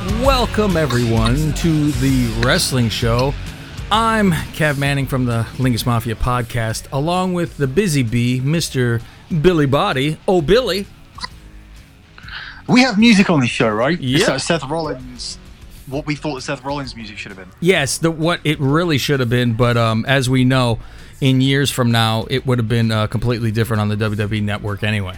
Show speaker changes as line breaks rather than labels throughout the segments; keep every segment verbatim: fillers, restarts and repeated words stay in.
Welcome, everyone, to the wrestling show. I'm Cav Manning from the Lingus Mafia podcast, along with the busy bee, Mister Billy Body. Oh, Billy.
We have music on this show, right?
Yeah.
So Seth Rollins, what we thought Seth Rollins' music should have been.
Yes, the, what it really should have been, but um, as we know, in years from now, it would have been uh, completely different on the W W E Network anyway.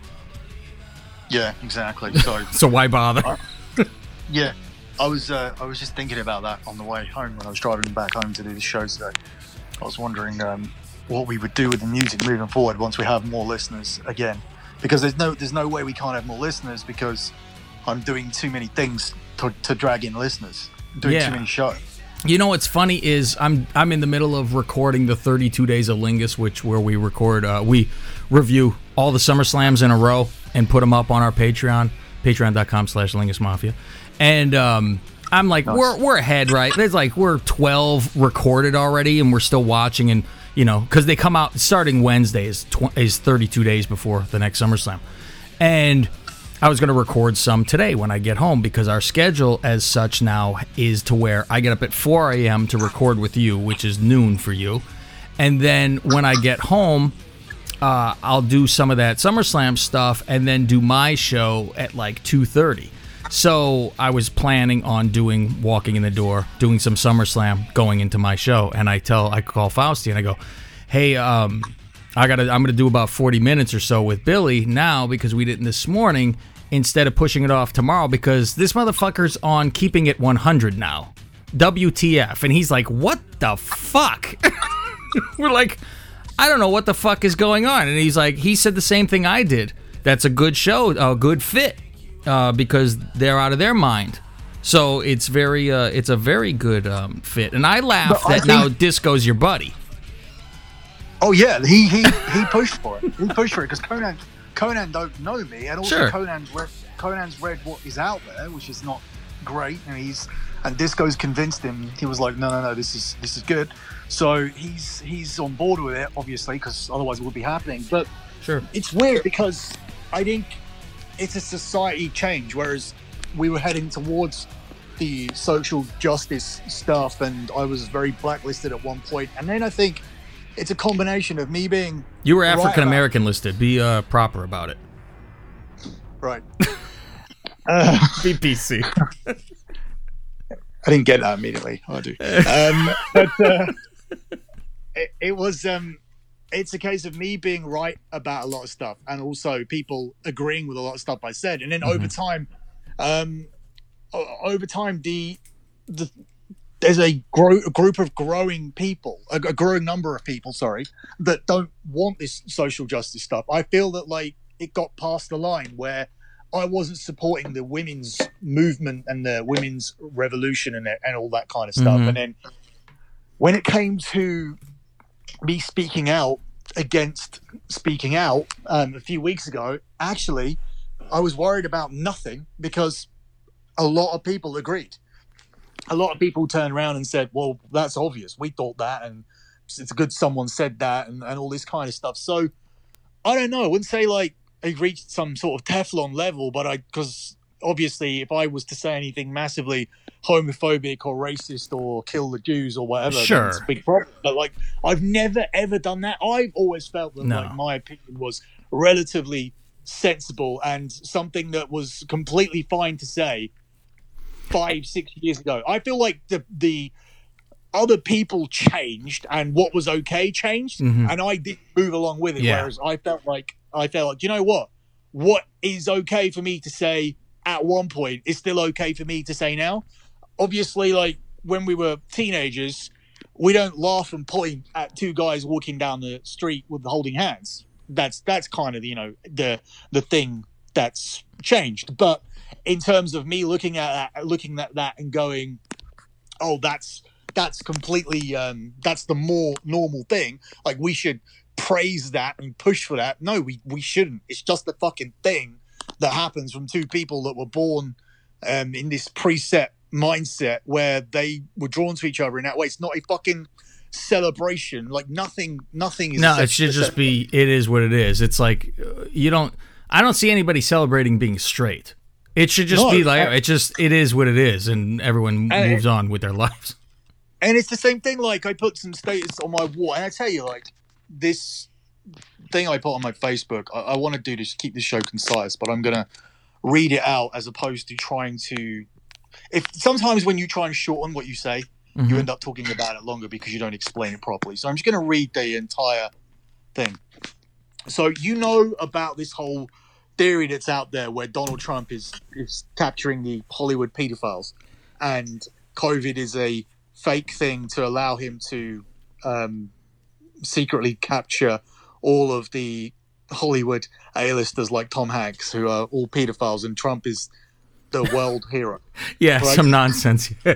Yeah, exactly. So,
so why bother?
Uh, yeah, I was uh, I was just thinking about that on the way home when I was driving back home to do the show today. I was wondering um, what we would do with the music moving forward once we have more listeners again, because there's no there's no way we can't have more listeners because I'm doing too many things to, to drag in listeners. I'm doing
Yeah.
too many shows.
You know what's funny is I'm I'm in the middle of recording the thirty-two Days of Lingus, which where we record uh, we review all the SummerSlams in a row and put them up on our Patreon, patreon.com slash Lingus Mafia. And um, I'm like, nice. we're we're ahead, right? There's like we're twelve recorded already, and we're still watching, and you know, because they come out starting Wednesday is tw- is thirty-two days before the next SummerSlam, and I was going to record some today when I get home because our schedule as such now is to where I get up at four a.m. to record with you, which is noon for you, and then when I get home, uh, I'll do some of that SummerSlam stuff and then do my show at like two thirty. So I was planning on doing walking in the door, doing some SummerSlam, going into my show, and I tell I call Fausti and I go, "Hey, um, I gotta I'm gonna do about forty minutes or so with Billy now because we didn't this morning instead of pushing it off tomorrow because this motherfucker's on keeping it one hundred now, W T F?" And he's like, "What the fuck?" We're like, "I don't know what the fuck is going on," and he's like, he said the same thing I did. That's a good show, a good fit. Uh, because they're out of their mind, so it's very, uh, it's a very good um, fit. And I laugh that I think, now Disco's your buddy.
Oh yeah, he he he pushed for it. He pushed for it because Conan Conan don't know me, and also
sure.
Conan's read, Conan's read what is out there, which is not great, and he's and Disco's convinced him. He was like, no, no, no, this is this is good. So he's he's on board with it, obviously, because otherwise it would be happening. But
sure,
it's weird because I think it's a society change, whereas we were heading towards the social justice stuff, and I was very blacklisted at one point. And then I think it's a combination of me being
you were African American
right
listed. Be uh, proper about it.
Right. uh,
Be P C.
I didn't get that immediately. I do. Um, but uh, it, it was. Um, It's a case of me being right about a lot of stuff and also people agreeing with a lot of stuff I said. And then mm-hmm. over time, um, over time, the, the there's a, gro- a group of growing people, a, a growing number of people, sorry, that don't want this social justice stuff. I feel that like it got past the line where I wasn't supporting the women's movement and the women's revolution and, and all that kind of stuff. Mm-hmm. And then when it came to me speaking out against speaking out um, a few weeks ago, actually, I was worried about nothing because a lot of people agreed. A lot of people turned around and said, well, that's obvious. We thought that, and it's good someone said that, and, and all this kind of stuff. So, I don't know. I wouldn't say, like, I reached some sort of Teflon level, but I, because obviously if I was to say anything massively homophobic or racist or kill the Jews or whatever,
sure,
it's a big problem. But like, I've never ever done that. I've always felt that
no.
like my opinion was relatively sensible and something that was completely fine to say five, six years ago. I feel like the the other people changed and what was okay changed, mm-hmm. and I didn't move along with it. Yeah. Whereas I felt like I felt like, you know what? What is okay for me to say at one point is still okay for me to say now. Obviously, like when we were teenagers, we don't laugh and point at two guys walking down the street with holding hands. That's that's kind of, you know, the the thing that's changed. But in terms of me looking at that, looking at that and going, oh, that's that's completely um, that's the more normal thing. Like we should praise that and push for that. No, we we shouldn't. It's just the fucking thing that happens from two people that were born um, in this preset mindset where they were drawn to each other in that way. It's not a fucking celebration. Like nothing, nothing is.
No, it should just be. It is what it is. It's like you don't. I don't see anybody celebrating being straight. It should just
No,
be like,
and-
it just, it is what it is, and everyone
And-
moves on with their lives.
And it's the same thing. Like, I put some status on my wall, and I tell you, like, this thing I put on my Facebook, I, I want to do this, keep this show concise, but I'm gonna read it out as opposed to trying to. If sometimes when you try and shorten what you say,
Mhm.
you end up talking about it longer because you don't explain it properly. So I'm just gonna read the entire thing. So you know about this whole theory that's out there where Donald Trump is is capturing the Hollywood pedophiles, and COVID is a fake thing to allow him to um, secretly capture all of the Hollywood A-listers like Tom Hanks, who are all pedophiles, and Trump is the world hero.
Yeah,
Right.
some nonsense. Yeah.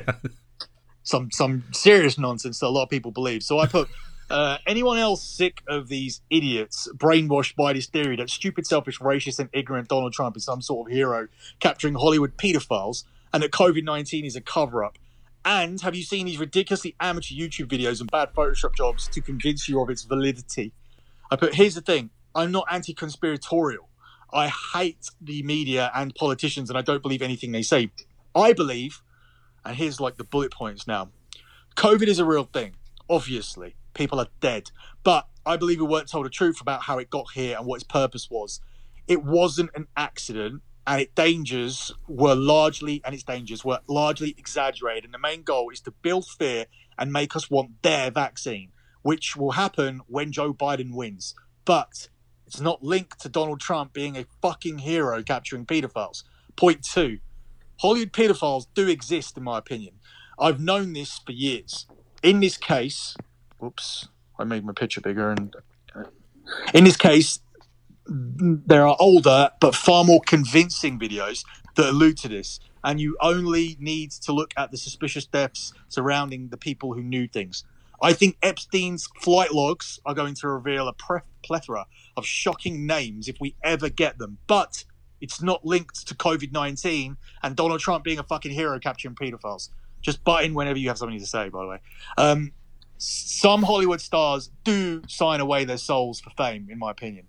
Some some serious nonsense that a lot of people believe. So I put uh, anyone else sick of these idiots brainwashed by this theory that stupid, selfish, racist, and ignorant Donald Trump is some sort of hero capturing Hollywood pedophiles, and that COVID nineteen is a cover-up. And have you seen these ridiculously amateur YouTube videos and bad Photoshop jobs to convince you of its validity? I put, here's the thing. I'm not anti-conspiratorial. I hate the media and politicians, and I don't believe anything they say. I believe, and here's like the bullet points now. COVID is a real thing, obviously. People are dead. But I believe we weren't told the truth about how it got here and what its purpose was. It wasn't an accident, and its dangers were largely, and its dangers were largely exaggerated. And the main goal is to build fear and make us want their vaccine, which will happen when Joe Biden wins. But it's not linked to Donald Trump being a fucking hero capturing pedophiles. Point two, Hollywood pedophiles do exist, in my opinion. I've known this for years. In this case, whoops, I made my picture bigger. And uh, in this case, there are older but far more convincing videos that allude to this. And you only need to look at the suspicious deaths surrounding the people who knew things. I think Epstein's flight logs are going to reveal a pre- plethora of shocking names if we ever get them. But it's not linked to COVID nineteen and Donald Trump being a fucking hero capturing pedophiles. Just butt in whenever you have something to say, by the way. Um, some Hollywood stars do sign away their souls for fame, in my opinion.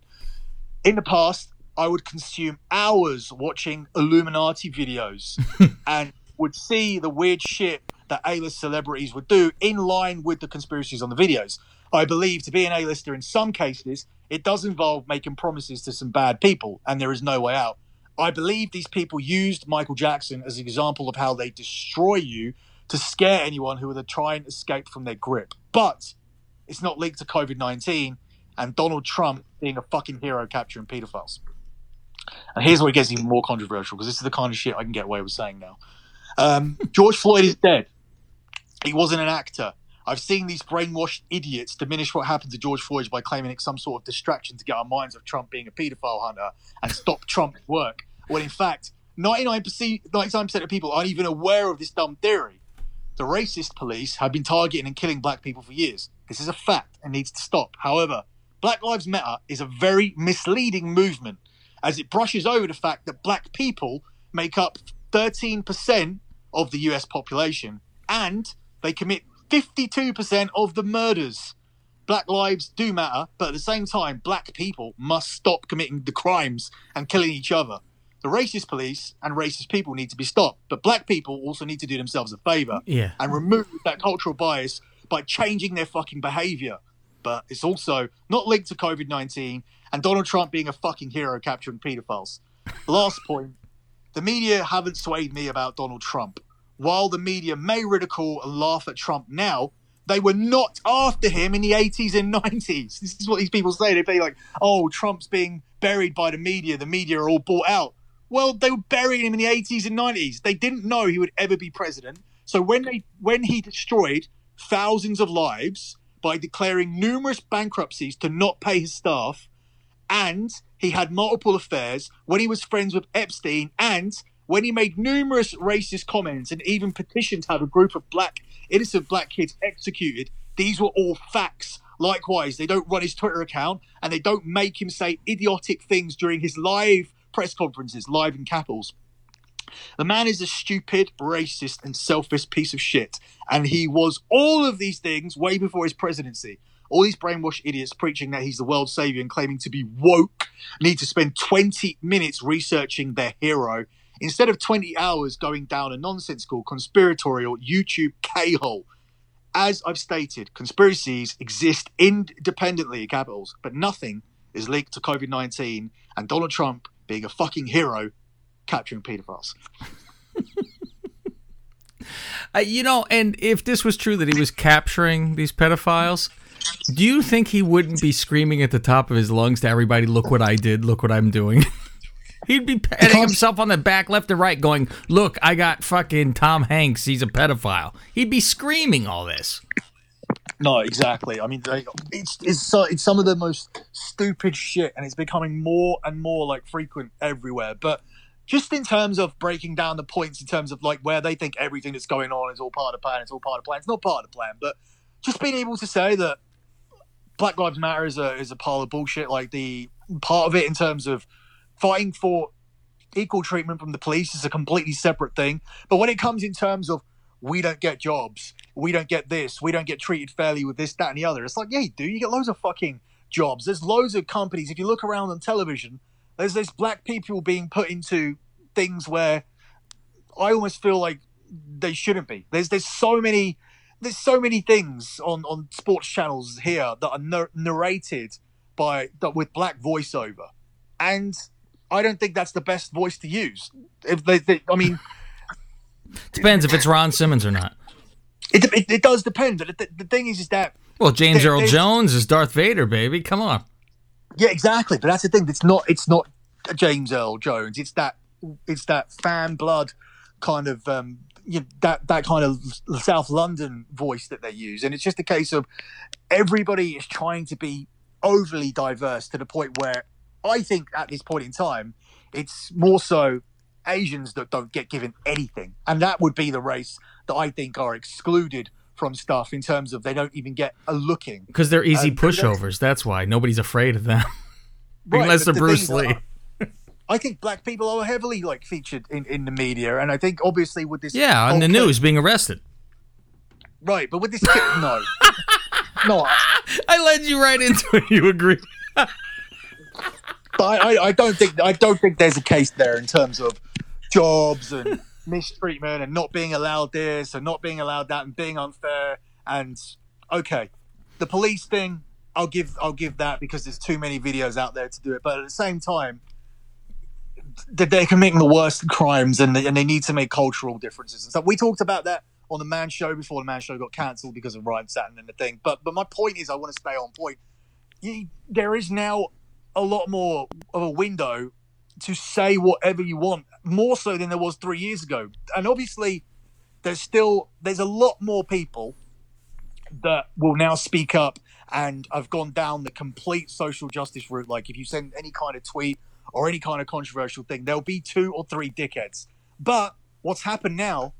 In the past, I would consume hours watching Illuminati videos and would see the weird shit that A-list celebrities would do in line with the conspiracies on the videos. I believe to be an A-lister in some cases, it does involve making promises to some bad people, and there is no way out. I believe these people used Michael Jackson as an example of how they destroy you to scare anyone who would try and escape from their grip. But it's not linked to COVID nineteen and Donald Trump being a fucking hero capturing pedophiles. And here's where it gets even more controversial, because this is the kind of shit I can get away with saying now. Um, George Floyd is dead. He wasn't an actor. I've seen these brainwashed idiots diminish what happened to George Floyd by claiming it's some sort of distraction to get our minds of Trump being a pedophile hunter and stop Trump's work. When in fact, ninety-nine percent, ninety-nine percent of people aren't even aware of this dumb theory. The racist police have been targeting and killing black people for years. This is a fact and needs to stop. However, Black Lives Matter is a very misleading movement, as it brushes over the fact that black people make up thirteen percent of the U S population, and they commit fifty-two percent of the murders. Black lives do matter, but at the same time, black people must stop committing the crimes and killing each other. The racist police and racist people need to be stopped, but black people also need to do themselves a favor
Yeah.
and remove that cultural bias by changing their fucking behavior. But it's also not linked to COVID nineteen and Donald Trump being a fucking hero capturing pedophiles. Last point, the media haven't swayed me about Donald Trump. While the media may ridicule and laugh at Trump now, they were not after him in the eighties and nineties. This is what these people say. They say like, oh, Trump's being buried by the media. The media are all bought out. Well, they were burying him in the eighties and nineties. They didn't know he would ever be president. So when they when he destroyed thousands of lives by declaring numerous bankruptcies to not pay his staff, and he had multiple affairs, when he was friends with Epstein, and when he made numerous racist comments and even petitioned to have a group of black, innocent black kids executed, these were all facts. Likewise, they don't run his Twitter account and they don't make him say idiotic things during his live press conferences, live in capitals. The man is a stupid, racist, and selfish piece of shit. And he was all of these things way before his presidency. All these brainwashed idiots preaching that he's the world savior and claiming to be woke need to spend twenty minutes researching their hero instead of twenty hours going down a nonsensical, conspiratorial YouTube K-hole. As I've stated, conspiracies exist independently in capitals, but nothing is linked to COVID nineteen and Donald Trump being a fucking hero capturing pedophiles.
Uh, you know, and if this was true that he was capturing these pedophiles, do you think he wouldn't be screaming at the top of his lungs to everybody, look what I did, look what I'm doing? He'd be patting himself on the back left and right going, look, I got fucking Tom Hanks, he's a pedophile. He'd be screaming all this.
No, exactly. I mean, like, it's it's so, it's some of the most stupid shit, and it's becoming more and more like frequent everywhere. But just in terms of breaking down the points, in terms of like where they think everything that's going on is all part of the plan, it's all part of the plan. It's not part of the plan, but just being able to say that Black Lives Matter is a is a pile of bullshit. Like the part of it in terms of fighting for equal treatment from the police is a completely separate thing. But when it comes in terms of we don't get jobs, we don't get this, we don't get treated fairly with this, that, and the other, it's like, yeah, you do. You get loads of fucking jobs. There's loads of companies. If you look around on television, there's there's black people being put into things where I almost feel like they shouldn't be. There's there's so many there's so many things on, on sports channels here that are nar- narrated by that with black voiceover, and I don't think that's the best voice to use. If they, they I mean,
depends if it's Ron Simmons or not.
It it, it does depend. But the, the thing is, is that
well, James
they,
Earl
they,
Jones is Darth Vader, baby. Come on.
Yeah, exactly. But that's the thing. It's not. It's not James Earl Jones. It's that. It's that fan blood kind of um, you know, that that kind of South London voice that they use, and it's just a case of everybody is trying to be overly diverse to the point where I think at this point in time, it's more so Asians that don't get given anything, and that would be the race that I think are excluded from stuff in terms of they don't even get a looking
because they're easy
um,
pushovers. That's why nobody's afraid of them,
right,
unless they're
the
Bruce Lee.
Are, I think black people are heavily like featured in, in the media, and I think obviously with this,
yeah, on the
case,
news being arrested,
right? But with this, kid, no, no, I,
I led you right into it. You agree?
But I, I, I don't think I don't think there's a case there in terms of jobs and mistreatment and not being allowed this and not being allowed that and being unfair. And okay, the police thing, I'll give I'll give that because there's too many videos out there to do it. But at the same time, they're committing the worst crimes, and they, and they need to make cultural differences and stuff. We talked about that on the Man Show before the Man Show got cancelled because of Ryan Satin and the thing. But but my point is, I want to stay on point. You, there is now a lot more of a window to say whatever you want, more so than there was three years ago. And obviously, there's still there's a lot more people that will now speak up and have gone down the complete social justice route. Like if you send any kind of tweet or any kind of controversial thing, there'll be two or three dickheads. But what's happened now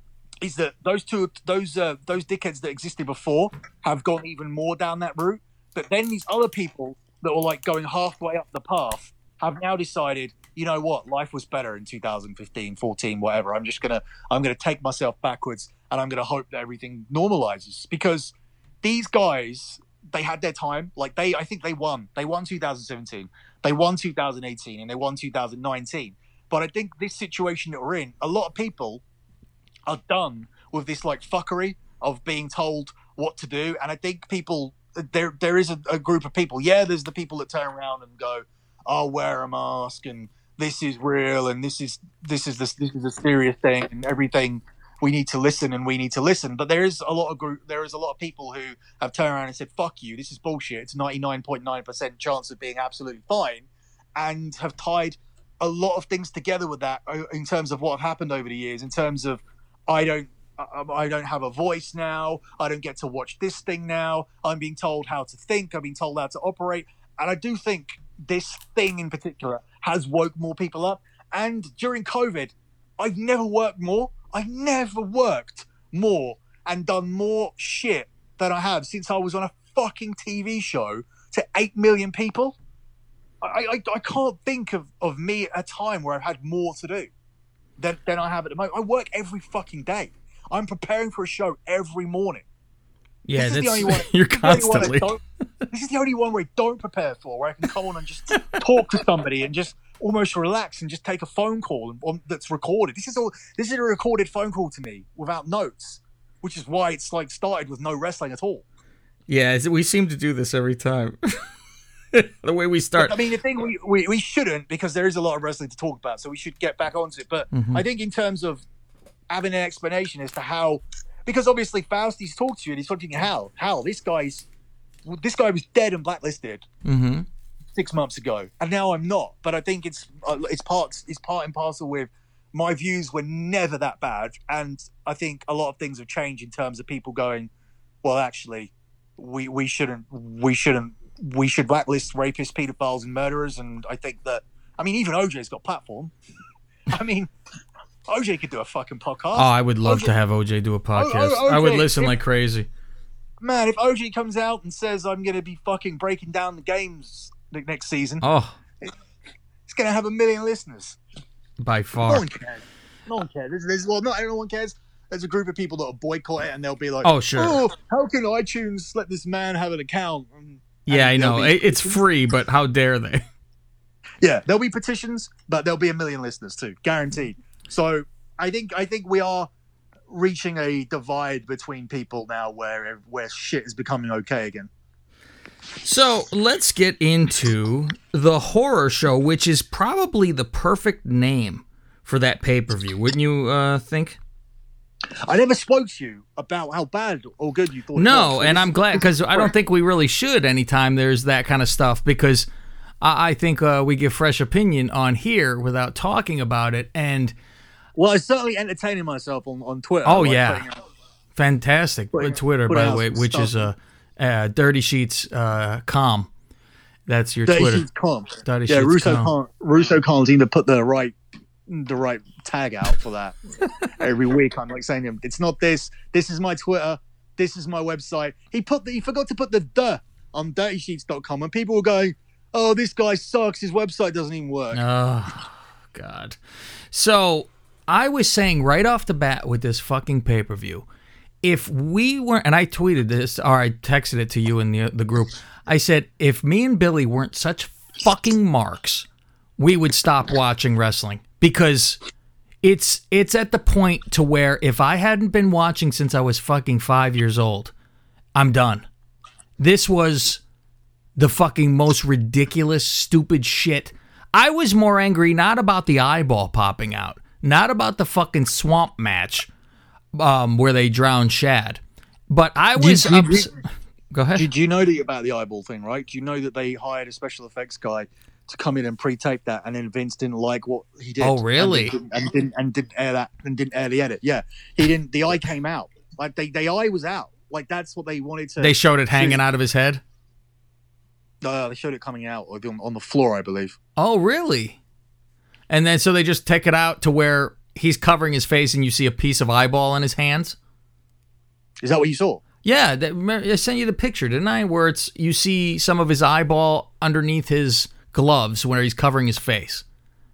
is that those two, those uh, those dickheads that existed before have gone even more down that route. But then these other people that were like going halfway up the path have now decided, you know what, life was better in two thousand fifteen, fourteen, whatever. I'm just gonna, I'm gonna take myself backwards, and I'm gonna hope that everything normalizes, because these guys, they had their time. Like they, I think they won. They won two thousand seventeen. They won two thousand eighteen, and they won two thousand nineteen. But I think this situation that we're in, a lot of people are done with this like fuckery of being told what to do. And I think people, there there is a, a group of people. Yeah, there's the people that turn around and go, "I'll wear a mask," and this is real, and this is this is this, this is a serious thing, and everything. We need to listen, and we need to listen. But there is a lot of group. There is a lot of people who have turned around and said, "Fuck you! This is bullshit. It's ninety-nine point nine percent chance of being absolutely fine," and have tied a lot of things together with that in terms of what have happened over the years. In terms of, I don't, I don't have a voice now. I don't get to watch this thing now. I'm being told how to think. I'm being told how to operate. And I do think this thing in particular has woke more people up. And during COVID, I've never worked more. I've never worked more and done more shit than I have since I was on a fucking T V show to eight million people. I, I, I can't think of, of me at a time where I've had more to do than, than I have at the moment. I work every fucking day. I'm preparing for a show every morning.
Yeah,
this
that's,
is the only one,
you're
this is
constantly.
This is the only one where I don't prepare for, where I can come on and just talk to somebody and just almost relax and just take a phone call that's recorded. This is all. This is a recorded phone call to me without notes, which is why it's like started with no wrestling at all.
Yeah, we seem to do this every time. The way we start.
I mean, the thing we, we, we shouldn't, because there is a lot of wrestling to talk about, so we should get back onto it. But mm-hmm. I think in terms of having an explanation as to how, because obviously Fausti's talked to you and he's talking how, how this guy's, this guy was dead and blacklisted
mm-hmm.
six months ago, and now I'm not. But I think it's uh, it's part it's part and parcel with my views were never that bad, and I think a lot of things have changed in terms of people going, well, actually, we we shouldn't we shouldn't. we should blacklist rapists, pedophiles, and murderers. And I think that, I mean, even O J's got a platform. I mean, O J could do a fucking podcast.
Oh, I would love
O J
to have O J do a podcast.
O- O- O J,
I would listen
if,
like crazy.
Man, if O J comes out and says, I'm going to be fucking breaking down the games next season,
oh,
it's going to have a million listeners.
By far.
No one cares. No one cares. There's, there's, well, not everyone cares. There's a group of people that will boycott it, and they'll be like,
oh, sure.
Oh, how can iTunes let this man have an account? And,
Yeah, I know.
Be,
it's free, but how dare they?
Yeah, there'll be petitions, but there'll be a million listeners too, guaranteed. So I think I think we are reaching a divide between people now where where shit is becoming okay again.
So let's get into the horror show, which is probably the perfect name for that pay-per-view, wouldn't you uh, think?
I never spoke to you about how bad or good you thought
no,
it was.
No, and I'm glad, because I don't think we really should anytime there's that kind of stuff, because I, I think uh, we give fresh opinion on here without talking about it. And
well, I was certainly entertaining myself on, on Twitter.
Oh, like yeah. Out, Fantastic.
Putting,
Twitter, by the way, which stuff. is uh, uh, Dirty Sheets uh, com. That's your
Dirty
Twitter.
Sheets com.
Dirty
yeah,
Sheets
Russo
com.
can't, Russo can't seem to put the right the right tag out for that. Every week I'm like saying to him, it's not this, this is my Twitter, this is my website. He put the, he forgot to put the duh on dirty sheets dot com, and people were going, oh, this guy sucks, his website doesn't even work.
Oh, God. So I was saying right off the bat with this fucking pay-per-view, if we weren't, and I tweeted this, or I texted it to you in the the group, I said, if me and Billy weren't such fucking marks, we would stop watching wrestling. Because it's it's at the point to where if I hadn't been watching since I was fucking five years old, I'm done. This was the fucking most ridiculous, stupid shit. I was more angry not about the eyeball popping out, not about the fucking swamp match um, where they drowned Shad, but I was...
Did,
ups-
did,
Go ahead.
Did you know that about the eyeball thing, right? Do you know that they hired a special effects guy to come in and pre-tape that, and then Vince didn't like what he did.
Oh, really?
And didn't, and didn't and didn't air that and didn't air the edit. Yeah, he didn't. The eye came out. Like they, the eye was out. Like that's what they wanted to.
They showed it hanging out of his head.
No, uh, they showed it coming out on, on the floor, I believe.
Oh, really? And then so they just take it out to where he's covering his face, and you see a piece of eyeball in his hands.
Is that what you saw?
Yeah, that, I sent you the picture, didn't I? Where it's you see some of his eyeball underneath his gloves where he's covering his face.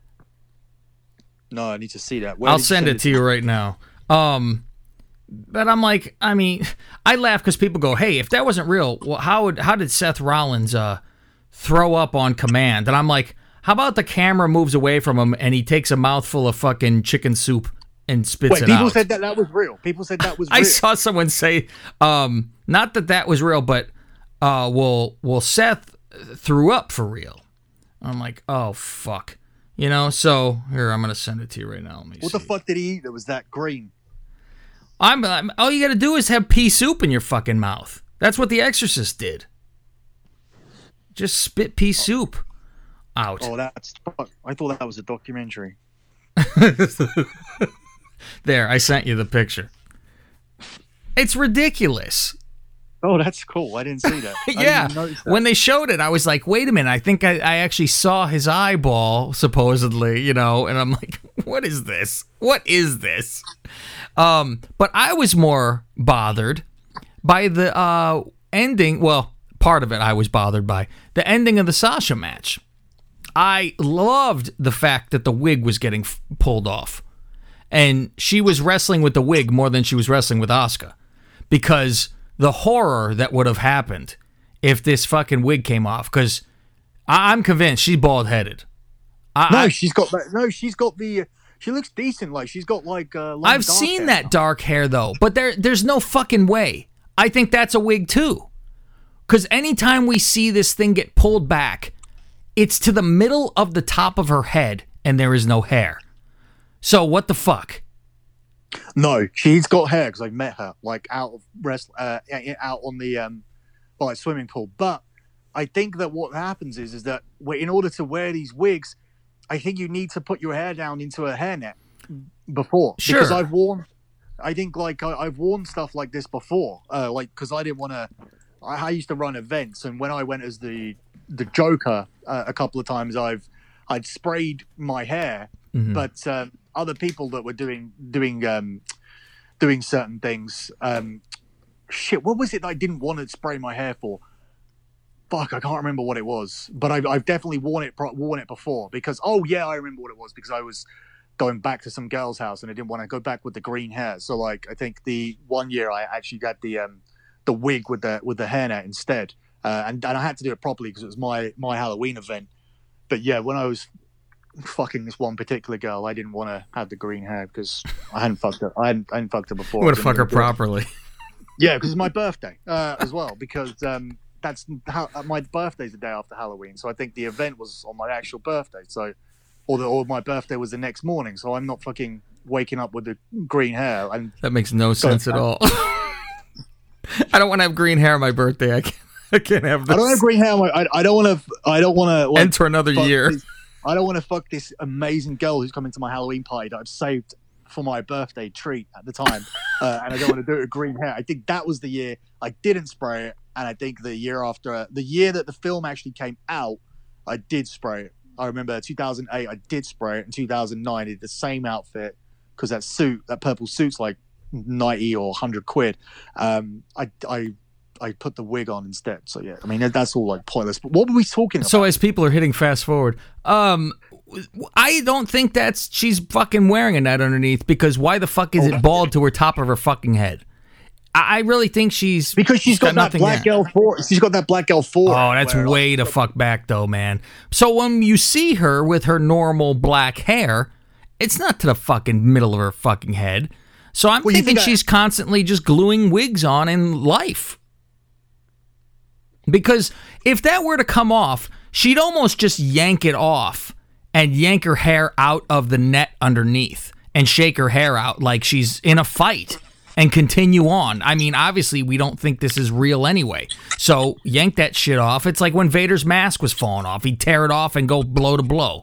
No, I need to see that. Where
I'll send, send it to you right now. Um, but I'm like, I mean, I laugh because people go, "Hey, if that wasn't real, well, how would how did Seth Rollins uh, throw up on command?" And I'm like, how about the camera moves away from him and he takes a mouthful of fucking chicken soup and spits
Wait,
it
people
out?
People said that that was real. People said that was real.
I saw someone say, um, not that that was real, but uh, well, well, Seth threw up for real. I'm like, oh, fuck. You know, so here, I'm going to send it to you right now. Let me
what
see.
the fuck did he eat that was that green?
I'm, I'm all you got to do is have pea soup in your fucking mouth. That's what The Exorcist did. Just spit pea soup out.
Oh, that's... I thought that was a documentary.
There, I sent you the picture. It's ridiculous.
Oh, that's cool. I didn't see that.
Yeah. That. When they showed it, I was like, wait a minute. I think I, I actually saw his eyeball, supposedly, you know, and I'm like, what is this? What is this? Um, but I was more bothered by the uh, ending. Well, part of it I was bothered by. The ending of the Sasha match. I loved the fact that the wig was getting f- pulled off. And she was wrestling with the wig more than she was wrestling with Asuka. Because the horror that would have happened if this fucking wig came off. Because I'm convinced she's bald-headed. I,
No,
I,
she's got that. No, she's got the. She looks decent. Like she's got like. Uh, long
I've
dark
seen
hair
that
now.
dark hair though, but there there's no fucking way. I think that's a wig too. Because anytime we see this thing get pulled back, it's to the middle of the top of her head, and there is no hair. So what the fuck?
No, she's got hair because I've met her like out of rest, uh, out on the um, like swimming pool. But I think that what happens is is that in order to wear these wigs, I think you need to put your hair down into a hairnet before.
Sure.
Because I've worn, I think like I, I've worn stuff like this before, uh, like because I didn't want to. I, I used to run events, and when I went as the the Joker uh, a couple of times, I've I'd sprayed my hair,
Mm-hmm.
but um, other people that were doing doing um, doing certain things, um, shit, what was it that I didn't want to spray my hair for? Fuck, I can't remember what it was, but I've, I've definitely worn it worn it before because oh yeah, I remember what it was because I was going back to some girl's house and I didn't want to go back with the green hair. So like I think the one year I actually got the um, the wig with the with the hairnet instead, uh, and and I had to do it properly because it was my my Halloween event. But yeah, when I was fucking this one particular girl, I didn't want to have the green hair because I hadn't fucked her. I hadn't, I hadn't fucked her before.
You want to fuck her properly.
Yeah, because it's my birthday uh, as well. Because um, that's how my birthday's the day after Halloween, so I think the event was on my actual birthday. So, or the, or my birthday was the next morning. So I'm not fucking waking up with the green hair. And
That makes no sense at all. I don't want to have green hair on my birthday. I can't, I can't have this.
I don't have green hair. I, I don't want to. I don't want to like,
enter another year.
This, I don't want to fuck this amazing girl who's coming to my Halloween party that I've saved for my birthday treat at the time, uh, and I don't want to do it with green hair. I think that was the year I didn't spray it, and I think the year after, the year that the film actually came out, I did spray it. I remember two thousand eight, I did spray it. In two thousand nine, I did the same outfit because that suit, that purple suit's like ninety or one hundred quid. Um, I, I I put the wig on instead. So yeah, I mean that's all like pointless. But what were we talking about?
So as people are hitting fast forward, um, I don't think that's she's fucking wearing a net underneath because why the fuck is
Oh,
it bald to her top of her fucking head? I, I really think she's
because she's got, got that
nothing
black
there.
L four. She's got that black L four.
Oh, that's way the fuck back though, man. So when you see her with her normal black hair, it's not to the fucking middle of her fucking head. So I'm
well,
thinking
think
she's
I-
constantly just gluing wigs on in life. Because if that were to come off, she'd almost just yank it off and yank her hair out of the net underneath and shake her hair out like she's in a fight and continue on. I mean, obviously, we don't think this is real anyway. So yank that shit off. It's like when Vader's mask was falling off. He'd tear it off and go blow to blow.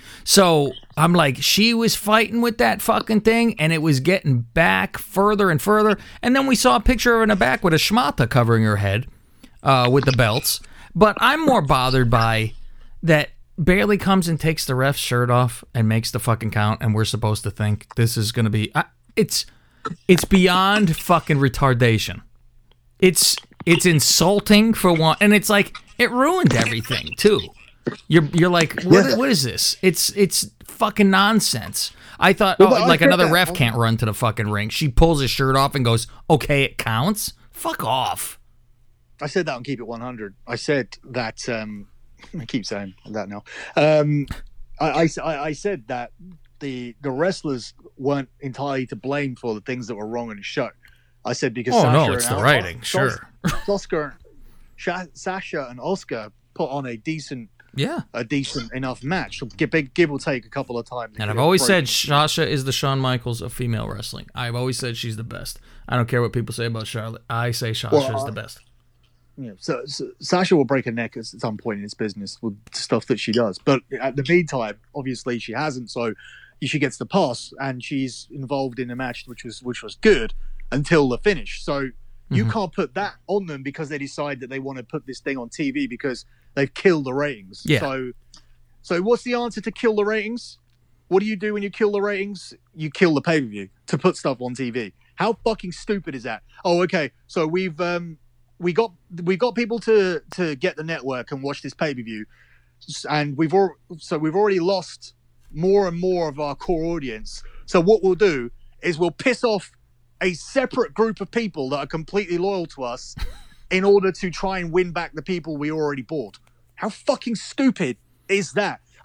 So I'm like, she was fighting with that fucking thing, and it was getting back further and further. And then we saw a picture of her in the back with a schmata covering her head. Uh, with the belts, but I'm more bothered by that Bayley comes and takes the ref's shirt off and makes the fucking count, and we're supposed to think this is going to be. Uh, it's it's beyond fucking retardation. It's it's insulting for one, and it's like it ruined everything too. You're you're like, what,
Yeah.
what is this? It's it's fucking nonsense. I thought,
Well,
oh,
I
like
get
another
that.
ref can't run to the fucking ring. She pulls his shirt off and goes, okay, it counts. Fuck off.
I said that on Keep It one hundred. I said that. Um, I keep saying that now. Um, I, I, I said that the the wrestlers weren't entirely to blame for the things that were wrong in the show. I said because
Oh,
Sasha
no, it's
and
the
Al-
writing,
Os-
sure.
Oscar, Sha- Sasha and Oscar put on a decent,
Yeah.
a decent enough match. Give, give or take a couple of times.
And I've always said Sasha is the Shawn Michaels of female wrestling. I've always said she's the best. I don't care what people say about Charlotte. I say Sasha
Well,
is
I-
the best.
Yeah, so, so Sasha will break her neck at some point in this business with stuff that she does. But at the meantime, obviously she hasn't. So she gets the pass, and she's involved in a match which was which was good until the finish. So you
Mhm.
can't put that on them because they decide that they want to put this thing on T V because they've killed the ratings.
Yeah.
So, so what's the answer to kill the ratings? What do you do when you kill the ratings? You kill the pay per view to put stuff on T V. How fucking stupid is that? Oh, okay. So we've um. We got we got people to, to get the network and watch this pay per view, and we've al- so we've already lost more and more of our core audience. So what we'll do is we'll piss off a separate group of people that are completely loyal to us, in order to try and win back the people we already bought. How fucking stupid is that?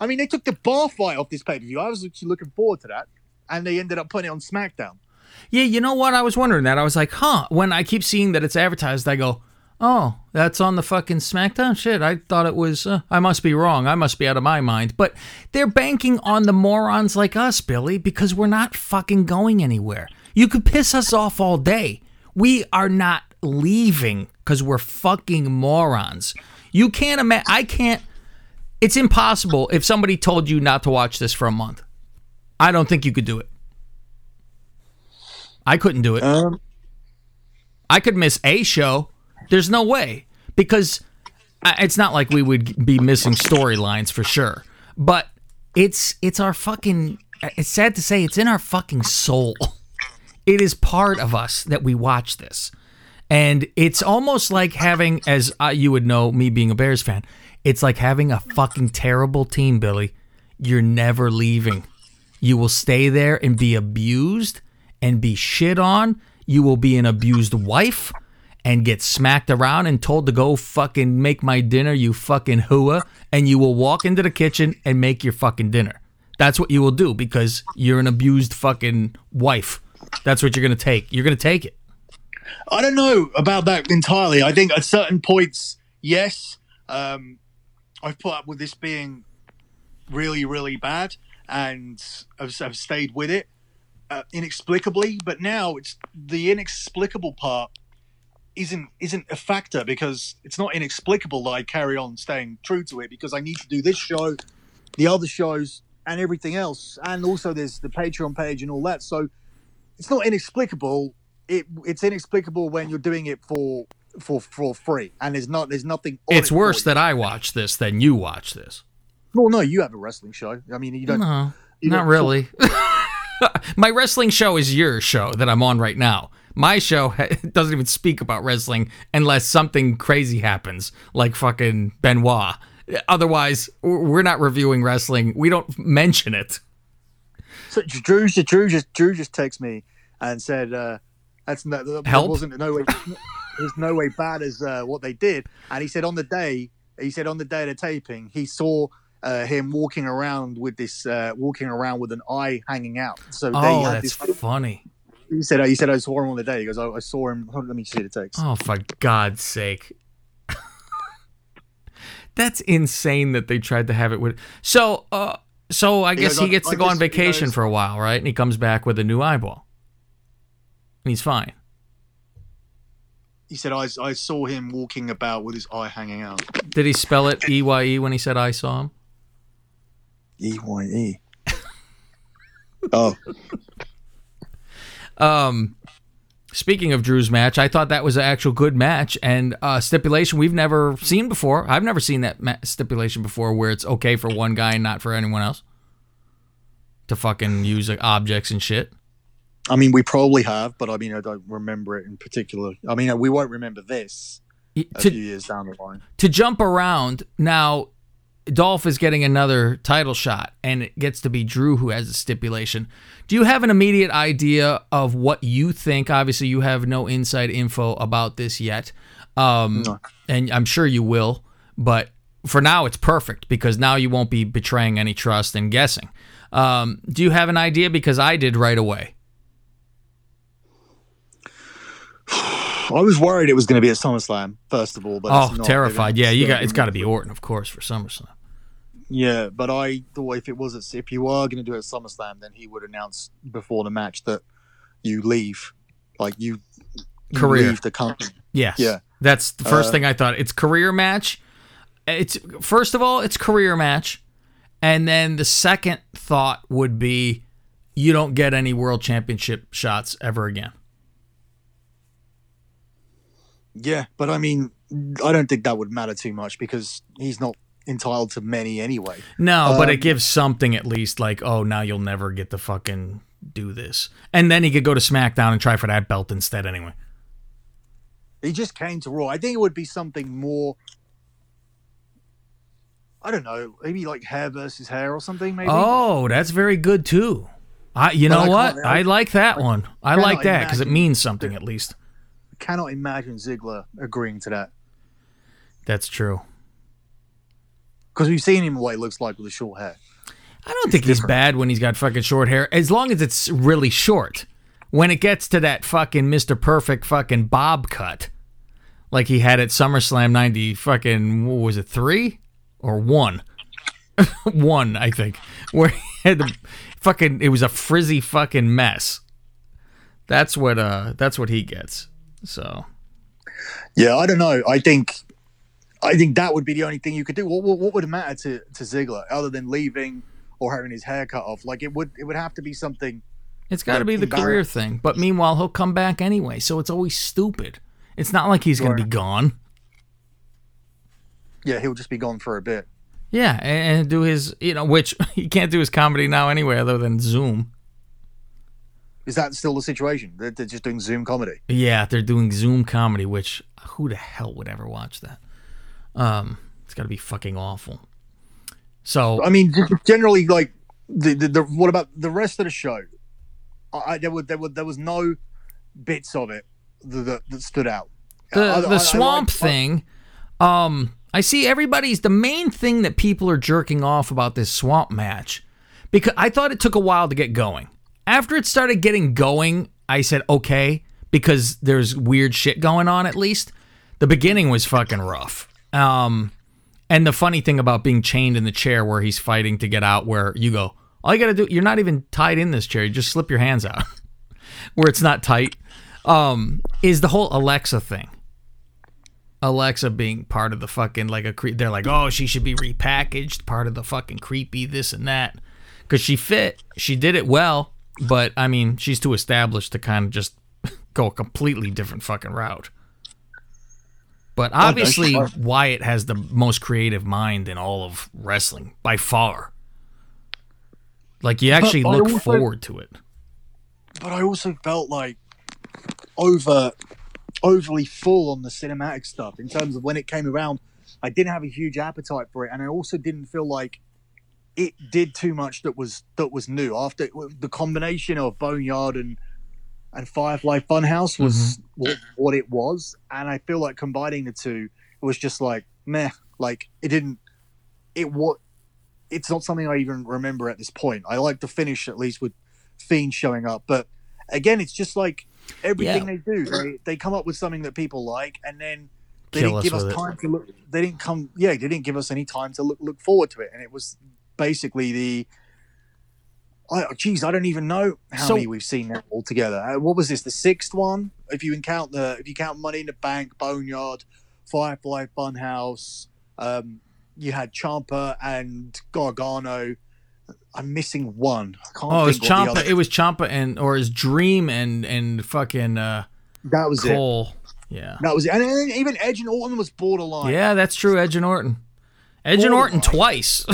I mean, they took the bar fight off this pay-per-view. I was actually looking forward to that, and they ended up putting it on SmackDown.
Yeah, you know what? I was wondering that. I was like, huh. When I keep seeing that it's advertised, I go, oh, that's on the fucking SmackDown? Shit, I thought it was, uh, I must be wrong. I must be out of my mind. But they're banking on the morons like us, Billy, because we're not fucking going anywhere. You could piss us off all day. We are not leaving because we're fucking morons. You can't imagine, I can't, it's impossible if somebody told you not to watch this for a month. I don't think you could do it. I couldn't do it.
Um,
I could miss a show. There's no way. Because it's not like we would be missing storylines for sure. But it's it's our fucking... It's sad to say, it's in our fucking soul. It is part of us that we watch this. And it's almost like having, as uh, you would know, me being a Bears fan, it's like having a fucking terrible team, Billy. You're never leaving. You will stay there and be abused and be shit on. You will be an abused wife and get smacked around and told to go fucking make my dinner, you fucking hooah. And you will walk into the kitchen and make your fucking dinner. That's what you will do because you're an abused fucking wife. That's what you're going to take. You're going to take it.
I don't know about that entirely. I think at certain points, yes, um, I've put up with this being really, really bad and I've, I've stayed with it uh, inexplicably. But now it's the inexplicable part isn't isn't a factor because it's not inexplicable that I carry on staying true to it because I need to do this show, the other shows, and everything else. And also there's the Patreon page and all that. So it's not inexplicable. It it's inexplicable when you're doing it for for for free, and there's not there's nothing. On
it's
it
worse
that
I watch this than you watch this.
Well, no, you have a wrestling show. I mean, you don't.
No,
you
not
don't
really. My wrestling show is your show that I'm on right now. My show doesn't even speak about wrestling unless something crazy happens, like fucking Benoit. Otherwise, we're not reviewing wrestling. We don't mention it.
So Drew, Drew just Drew just texted me and said. Uh, That's no, that
Help?
wasn't no way. There's no way bad as uh, what they did. And he said on the day, he said on the day of the taping, he saw uh, him walking around with this, uh, walking around with an eye hanging out. So they
oh,
had
that's
this,
funny.
He said, he said I saw him on the day. He goes, I, I saw him. Hold on, let me see the text.
Oh, for God's sake. That's insane that they tried to have it with. So, uh, so I
He
guess
goes,
he
I-
gets
I
to go on
just- he
vacation
goes-
for a while, right? And he comes back with a new eyeball. And he's fine.
He said I, I saw him walking about with his eye hanging out.
Did he spell it E Y E when he said I saw him?
E Y E. Oh,
Um, speaking of Drew's match, I thought that was an actual good match and uh, stipulation we've never seen before. I've never seen that ma- stipulation before where it's okay for one guy and not for anyone else to fucking use like, objects and shit.
I mean, we probably have, but I mean, I don't remember it in particular. I mean, we won't remember this a
To,
few years down the line.
to jump around, now Dolph is getting another title shot, and it gets to be Drew who has a stipulation. Do you have an immediate idea of what you think? Obviously, you have no inside info about this yet, um,
No.
and I'm sure you will, but for now, it's perfect, because now you won't be betraying any trust and guessing. Um, do you have an idea? Because I did right away.
I was worried it was going to be at SummerSlam, first of all. But
Oh,
it's not.
terrified.
They're
Yeah, you
gonna-
got it's got to be Orton, of course, for SummerSlam.
Yeah, but I thought if it was at, if you are going to do it at SummerSlam, then he would announce before the match that you leave, like you, you
Career.
leave the company.
Yes.
Yeah.
That's the first
Uh,
thing I thought. It's career match. It's first of all, it's career match. And then the second thought would be you don't get any world championship shots ever again.
Yeah, but I mean, I don't think that would matter too much because he's not entitled to many anyway.
No, but
Um,
it gives something at least like, oh, now you'll never get to fucking do this. And then he could go to SmackDown and try for that belt instead anyway.
He just came to Raw. I think it would be something more. I don't know, maybe like hair versus hair or something. Maybe.
Oh, that's very good too. I, you
But
know
I
what?
can't-
I like that one. I
cannot
like that because it
imagine-
means something at least.
I cannot imagine Ziggler agreeing to that.
That's true.
Because we've seen him what he looks like with the short hair.
I don't think he's bad when he's got fucking short hair, as long as it's really short. When it gets to that fucking Mister Perfect fucking bob cut, like he had at SummerSlam ninety fucking, what was it, three? Or one? one, I think. Where he had the fucking, it was a frizzy fucking mess. That's what, uh, that's what he gets. So.
Yeah, I don't know. I think, I think that would be the only thing you could do. What, what, what would matter to, to Ziggler other than leaving or having his hair cut off? Like, it would, it would have to be something.
It's got to be the career thing. But meanwhile, he'll come back anyway, so it's always stupid. It's not like he's going to be gone.
Yeah, he'll just be gone for a bit.
Yeah, and, and do his, you know, which he can't do his comedy now anyway, other than Zoom.
Is that still the situation? They're, they're just doing Zoom comedy?
Yeah, they're doing Zoom comedy, which who the hell would ever watch that? Um, it's got to be fucking awful. So,
I mean, generally, like, the, the, the what about the rest of the show? I, there, were, there, were, there was no bits of it that, that stood out.
The
I,
the
I,
swamp
I like,
thing, um, I see everybody's, the main thing that people are jerking off about this swamp match, because I thought it took a while to get going. After it started getting going, I said, okay, because there's weird shit going on at least. The beginning was fucking rough. Um, and the funny thing about being chained in the chair where he's fighting to get out, where you go, all you got to do, you're not even tied in this chair. You just slip your hands out where it's not tight, um, is the whole Alexa thing. Alexa being part of the fucking, like a, cre- they're like, oh, she should be repackaged, part of the fucking creepy this and that. Because she fit, she did it well, but I mean, she's too established to kind of just go a completely different fucking route. But obviously, Wyatt has the most creative mind in all of wrestling, by far. Like, you actually
but, but
look
also,
forward to it.
But I also felt like over, overly full on the cinematic stuff in terms of when it came around. I didn't have a huge appetite for it, and I also didn't feel like it did too much that was that was new. After the combination of Boneyard and and Firefly Funhouse was mm-hmm. what, what it was, and I feel like combining the two, it was just like meh. Like it didn't. It what. It's not something I even remember at this point. I like the finish at least with Fiend showing up, but again, it's just like everything yeah. they do. They they come up with something that people like, and then they Kill didn't us give us time it. to look. They didn't come. Yeah, they didn't give us any time to look look forward to it, and it was basically the. Oh, geez, I don't even know how so, many we've seen now altogether. Uh, what was this? The sixth one? If you count the if you count Money in the Bank, Boneyard, Firefly Funhouse. Um, You had Ciampa and Gargano. I'm missing one. I can't
oh, it was
think
Ciampa.
other...
It was Ciampa and or his Dream and and fucking uh,
that was
Cole.
It.
Yeah,
that was it. And, and even Edge and Orton was borderline.
Yeah, that's true. Edge and Orton. Edge borderline. and Orton twice.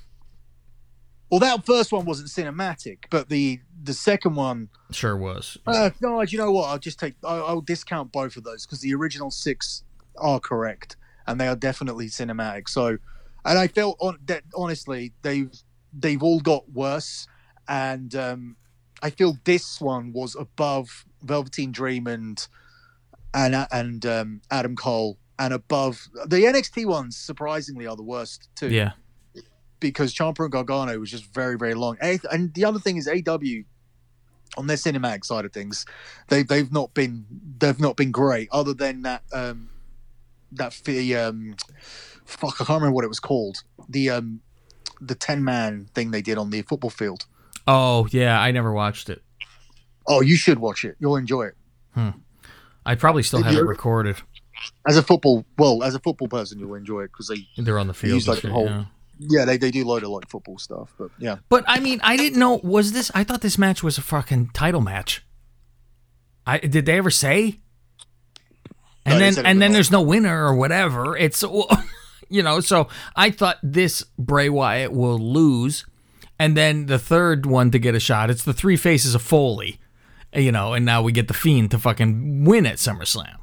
Well, that first one wasn't cinematic, but the the second one
sure was.
Uh, no, you know what? I'll just take. I'll, I'll discount both of those because the original six are correct and they are definitely cinematic. So. And I felt on that honestly, they've they've all got worse, and um, I feel this one was above Velveteen Dream and and and um, Adam Cole, and above the N X T ones. Surprisingly, are the worst too.
Yeah,
because Ciampa and Gargano was just very very long. And the other thing is A E W on their cinematic side of things, they they've not been they've not been great. Other than that um, that the. Um, Fuck, I can't remember what it was called. The um, the ten man thing they did on the football field.
Oh yeah, I never watched it.
Oh, you should watch it. You'll enjoy it.
Hmm. I probably still have it recorded.
As a football, well, as a football person, you'll enjoy it because they
they're on the field.
Use, like,
shit,
the whole,
yeah.
yeah, they they do load of like football stuff, but yeah.
But I mean, I didn't know. Was this? I thought this match was a fucking title match. I did they ever say? And no, then and then there's no winner or whatever. It's. You know, so I thought this Bray Wyatt will lose, and then the third one to get a shot. It's the three faces of Foley, you know, and now we get the Fiend to fucking win at SummerSlam.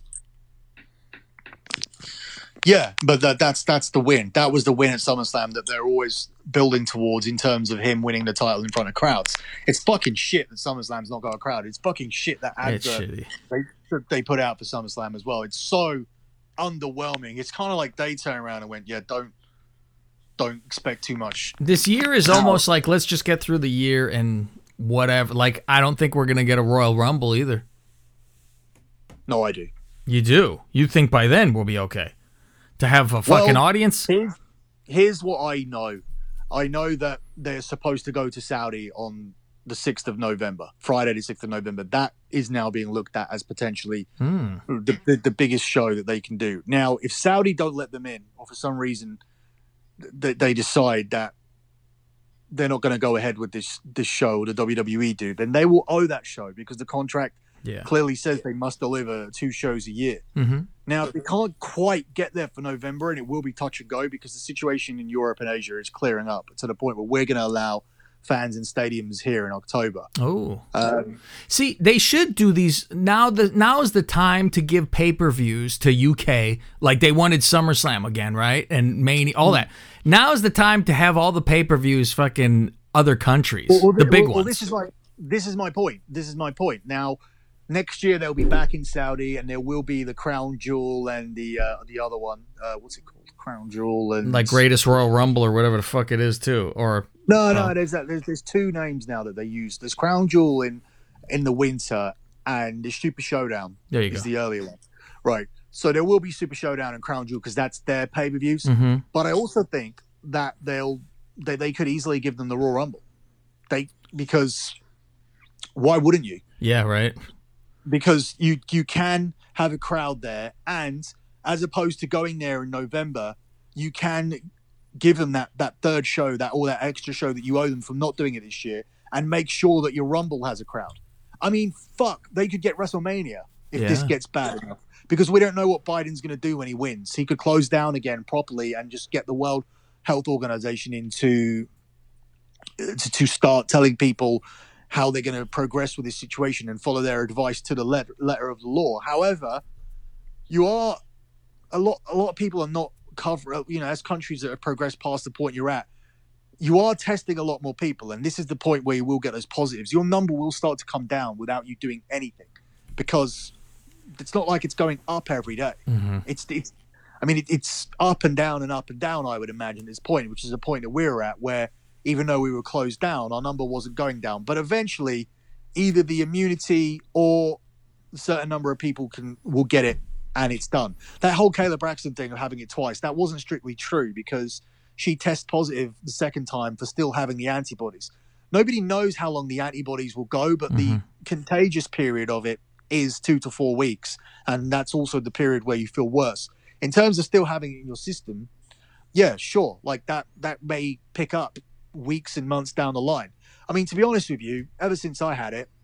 Yeah, but that, that's that's the win. That was the win at SummerSlam that they're always building towards in terms of him winning the title in front of crowds. It's fucking shit that SummerSlam's not got a crowd. It's fucking shit that advert they they put out for SummerSlam as well. It's so underwhelming. It's kind of like they turn around and went, yeah, don't don't expect too much.
This year is now, almost like let's just get through the year and whatever. Like I don't think we're gonna get a Royal Rumble either.
No, I do.
You do. You think by then we'll be okay to have a fucking
well,
audience?
Here's, here's what I know. I know that they're supposed to go to Saudi on the sixth of November, Friday the sixth of November. That is now being looked at as potentially
mm.
the, the the biggest show that they can do. Now, if Saudi don't let them in, or for some reason they, they decide that they're not going to go ahead with this this show, the W W E do, then they will owe that show because the contract
yeah.
clearly says they must deliver two shows a year.
Mm-hmm.
Now, they can't quite get there for November, and it will be touch and go because the situation in Europe and Asia is clearing up to the point where we're going to allow fans in stadiums here in October.
Oh,
um,
see, they should do these now. The now is the time to give pay-per-views to U K, like they wanted SummerSlam again, right? And Mania, all that. Now is the time to have all the pay-per-views, fucking other countries,
well, well,
the big
well,
ones.
Well, this is my this is my point. This is my point. Now, next year they'll be back in Saudi, and there will be the Crown Jewel and the uh, the other one. Uh, what's it called? Crown Jewel and
like Greatest Royal Rumble or whatever the fuck it is too, or.
No, no, there's that. There's, there's two names now that they use. There's Crown Jewel in in the winter, and the Super Showdown
there you
is
go.
the earlier one, right? So there will be Super Showdown and Crown Jewel because that's their pay per views.
Mm-hmm.
But I also think that they'll they they could easily give them the Royal Rumble. They because why wouldn't you?
Yeah, right.
Because you you can have a crowd there, and as opposed to going there in November, you can give them that that third show, that all that extra show that you owe them from not doing it this year, and make sure that your Rumble has a crowd. I mean, fuck, they could get WrestleMania if
yeah.
this gets bad enough, because we don't know what Biden's going to do when he wins. He could close down again properly and just get the World Health Organization into to, to start telling people how they're going to progress with this situation and follow their advice to the letter, letter of the law. However, you are a lot. A lot of people are not. Cover, you know, as countries that have progressed past the point you're at, you are testing a lot more people, and this is the point where you will get those positives. Your number will start to come down without you doing anything, because it's not like it's going up every day.
Mm-hmm.
It's, it's, I mean, it, it's up and down and up and down. I would imagine at this point, which is a point that we're at, where even though we were closed down, our number wasn't going down. But eventually, either the immunity or a certain number of people can will get it. And it's done. That whole Kayla Braxton thing of having it twice, that wasn't strictly true because she tested positive the second time for still having the antibodies. Nobody knows how long the antibodies will go, but mm-hmm. the contagious period of it is two to four weeks. And that's also the period where you feel worse. In terms of still having it in your system, yeah, sure. Like that, that may pick up weeks and months down the line. I mean, to be honest with you, ever since I had it,